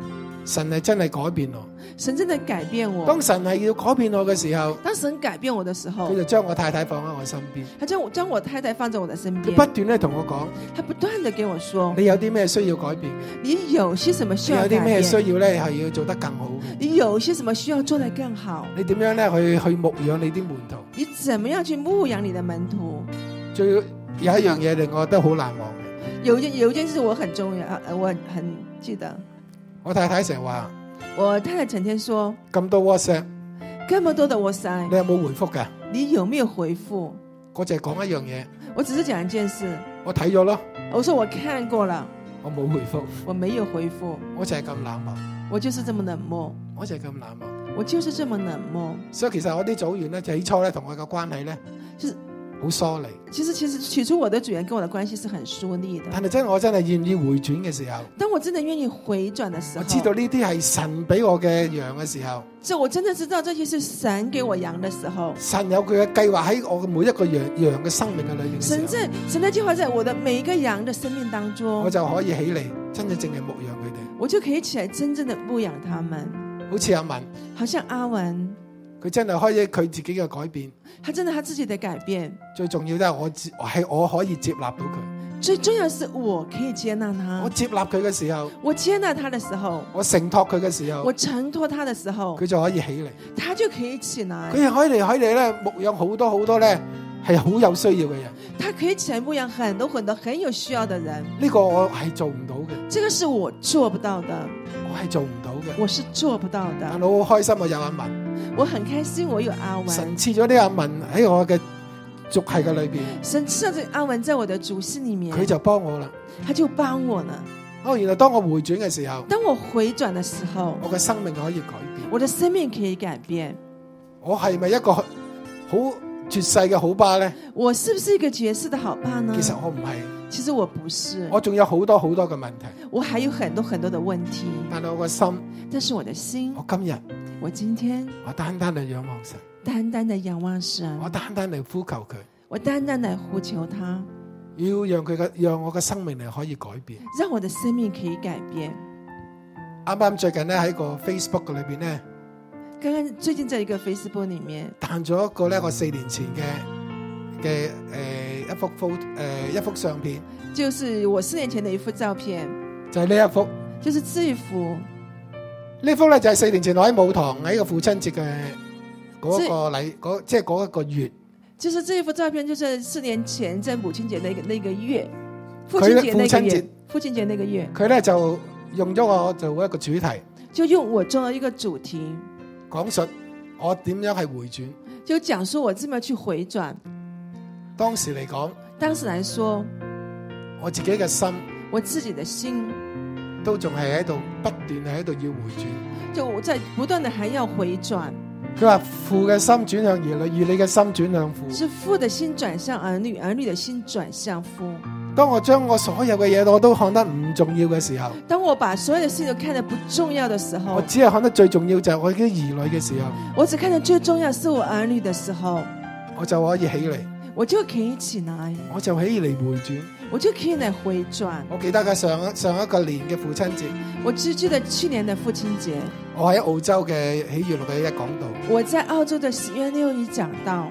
神係真係改變我。 神真的改變我。 當神係要改變我嘅時候， 當神改變我的時候， 佢就將我太太放喺我身邊。 他將我將我太太放在我的身邊。 佢不斷咧同我講， 他不斷地跟我說， 你有啲咩需要改變？ 你有些什麼需要改變？ 你有啲咩需要咧係要做得更好嘅？ 你有些什麼需要做得更好？ 你點樣咧去去牧養你啲門徒？ 你怎麼樣去牧養你的門徒？ 最有一樣嘢令我都好難忘嘅。 有一有一件事我很重要，我很記得。 我太太成日話， 我太太成天說咁多 WhatsApp， 咁麼多的 WhatsApp， 你有冇回覆㗎？ 你有沒有回覆？ 我淨係講一樣嘢， 我只是講一件事， 我睇咗咯。 我說我看過了， 我冇回覆， 我沒有回覆， 我就係咁冷漠， 我就是這麼冷漠， 我就係咁冷漠， 我就是這麼冷漠。 所以其實我啲組員咧，起初咧同我嘅關係咧， 就是好疏離。 其實其實起初我的組員跟我的關係是很疏離的。 但係真係我真係願意回轉嘅時候， 當我真的願意回轉的時候， 我知道呢啲係神俾我嘅羊嘅時候， 就我真的知道這些是神給我羊的時候， 神有佢嘅計劃喺我嘅每一個羊羊嘅生命嘅裏面嘅時候， 神在神的計劃在我的每一個羊的生命當中， 我就可以起嚟真真正正牧養佢哋， 我就可以起來真正的牧養他們。 好似阿文， 好像阿文， 佢真係開始佢自己嘅改變， 他真的他自己的改變， 最重要都係我係我可以接納到佢， 最重要是我可以接納他。 我接納佢嘅時候， 我接納他的時候， 我承托佢嘅時候， 我承托他的時候， 佢就可以起嚟， 他就可以起來， 佢係可以嚟可以嚟咧牧養好多好多咧係好有需要嘅人， 他可以起來牧養很多很多很有需要的人。 呢個我係做唔到嘅， 這個是我做不到的， 我係做唔到嘅， 我是做不到的。 但我好開心我有阿文， 我很開心我有阿文， 神賜咗呢阿文喺我嘅族系嘅裏邊， 神賜咗這個阿文在我的族系裏面， 佢就幫我啦， 他就幫我了。 哦，原來當我回轉嘅時候， 當我回轉的時候， 我嘅生命可以改變， 我的生命可以改變。 我係咪一個好絕世嘅好爸呢？ 我是不是一個絕世的好爸呢？ 其實我唔係， 其實我不是， 我仲有好多好多嘅問題， 我還有很多很多的問題。 但係我個心， 但是我的心， 我今日， 我今天， 我單單地仰望神， 單單的仰望神， 我單單地呼求佢， 我單單的呼求他， 要讓佢嘅，讓我嘅生命嚟可以改變， 讓我的生命可以改變。 啱啱最近咧喺個 Facebook 嘅裏邊咧， 剛剛最近在一個 Facebook 裏面彈咗一個咧我四年前嘅嘅誒一幅 photo 誒、呃、一幅相片， 就是我四年前的一幅照片， 就係呢一幅， 就是這幅。 呢幅咧就係四年前我喺舞堂喺個父親節嘅嗰個禮，嗰即係嗰一個月。 就是這一幅照片，就是四年前在母親節那個那個月，父親節那個月，父親節那個月， 佢咧就用咗我做一個主題， 就用我做了一個主題， 講述我點樣係回轉， 就講述我怎麼去回轉。 當時嚟講， 當時來說， 我自己嘅心， 我自己的心都仲係喺度不斷係喺度要回轉， 就我在不斷的還要回轉。 佢話父嘅心轉向兒女，兒女嘅心轉向父。 是父的心轉向兒女，兒女的心轉向父。 當我將我所有嘅嘢我都看得唔重要嘅時候， 當我把所有的事都看得不重要的時候， 我只係看得最重要就係我啲兒女嘅時候， 我只看得最重要是我兒女的時候， 我就可以起嚟， 我就可以起來， 我就起嚟回轉， 我就可以來回轉。 我記得嘅上一上一個年嘅父親節， 我只記得去年的父親節， 我喺澳洲嘅喜悅六一講道， 我在澳洲的喜悅六一講道，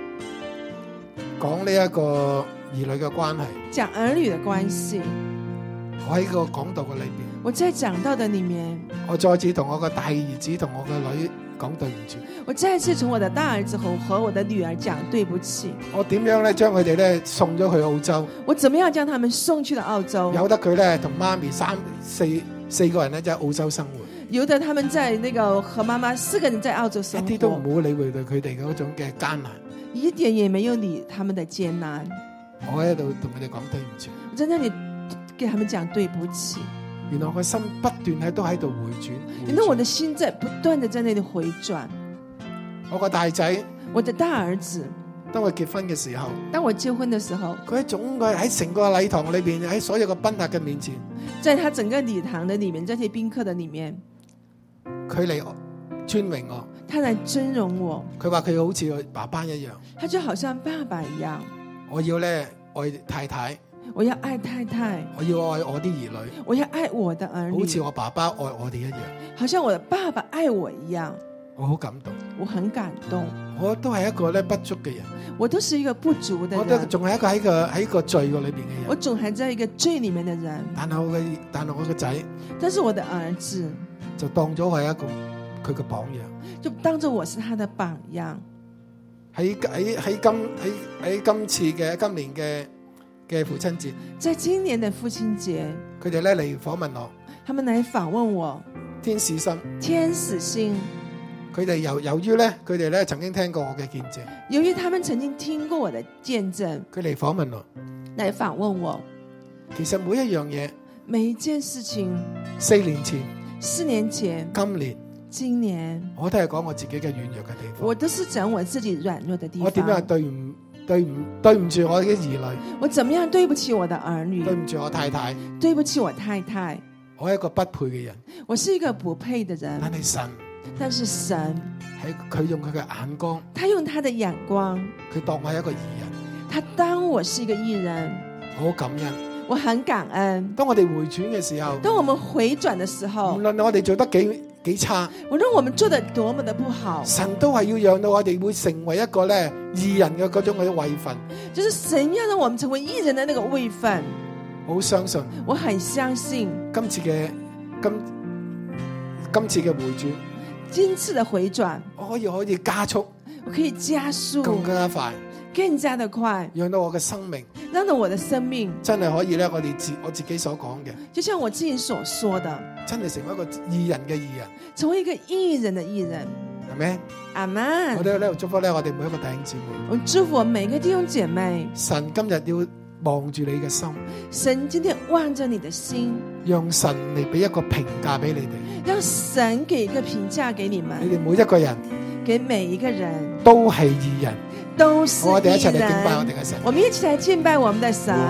講呢一個兒女嘅關係， 講兒女的關係。 我喺個講道嘅裏邊， 我在講道的裏面， 我再次同我個大兒子同我個女講對唔住。 我再次從我的大兒子和和我的女兒講對不起。 我點樣咧將佢哋咧送咗去澳洲？ 我怎麼樣將他們送去了澳洲？ 由得佢咧同媽咪三四四個人咧在澳洲生活。 由得他們在那個和媽媽四個人在澳洲生活， 一啲都唔好理會對佢哋嗰種嘅艱難， 一點也沒有理他們的艱難。 我喺度同佢哋講對唔住， 我在那裏給他們講對不起。 原來我個心不斷喺都喺度回轉， 原來我的心在不斷地在那裏回轉。 我個大仔， 我的大兒子， 當佢結婚嘅時候， 當我結婚的時候， 佢喺總嘅喺成個禮堂裏邊，喺所有嘅賓客嘅面前， 在他整個禮堂的裏面，這些賓客的裏面， 佢嚟尊榮我， 他來尊榮我。 佢話佢好似佢爸爸一樣， 他就好像爸爸一樣。 我要咧愛太太， 我要愛太太， 我要愛我啲兒女， 我要愛我的兒女， 好似我爸爸愛我哋一樣。 好像我的爸爸愛我一樣。 我好感動， 我很感動。 我都係一個咧不足嘅人， 我都是一個不足的人， 我都仲係一個喺個喺個罪個裏邊嘅人， 我總還在一個罪裏面的人。 但係我嘅但係我個仔， 但是我的兒子就當咗我係一個佢嘅榜樣， 就當着我是他的榜樣。 喺喺喺今喺喺今次嘅今年嘅嘅父親節， 在今年的父親節， 佢哋咧嚟訪問我， 他們嚟訪問我， 天使心， 天使心。 佢哋由由於咧，佢哋咧曾經聽過我嘅見證， 由於他們曾經聽過我的見證， 佢嚟訪問我， 嚟訪問我。 其實每一樣嘢， 每一件事情， 四年前、 四年前、 今年、 今年， 我都係講我自己嘅軟弱嘅地方。 我都是講我自己軟弱的地方。 我點樣對唔對唔對唔住我嘅兒女？ 我怎麼樣對不起我的兒女？ 對唔住我太太？ 對不起我太太？ 我係一個不配嘅人。 我是一個不配的人。 但係神。 但是神喺佢用佢嘅眼光， 他用他的眼光， 佢當我係一個義人， 他當我是一個義人， 我好感恩， 我很感恩。 當我哋回轉嘅時候， 當我們回轉的時候， 無論我哋做得幾幾差， 無論我們做得多麼的不好， 神都係要讓到我哋會成為一個咧義人嘅嗰種嘅位份， 就是神要讓我們成為義人的那個位份。 我好相信， 我很相信今次嘅今今次嘅回轉。 今次的回轉， 我可以可以加速， 我可以加速， 更加快， 更加的快， 讓到我嘅生命， 讓到我的生命真係可以咧，我哋自我自己所講嘅， 就像我自己所說的， 真係成為一個義人嘅義人， 成為一個義人的義人， 係咪？ 阿們。 我哋喺呢度祝福咧，我哋每一個弟兄姊妹， 我祝福我每個弟兄姐妹。 神今日要望住你嘅心， 神今天望着你的心， 讓神嚟俾一個評價俾你哋， 讓神給一個評價給你們， 你哋每一個人， 給每一個人都係義人， 都是義人。 我哋一齊嚟敬拜我哋嘅神， 我們一起來敬拜我們的神。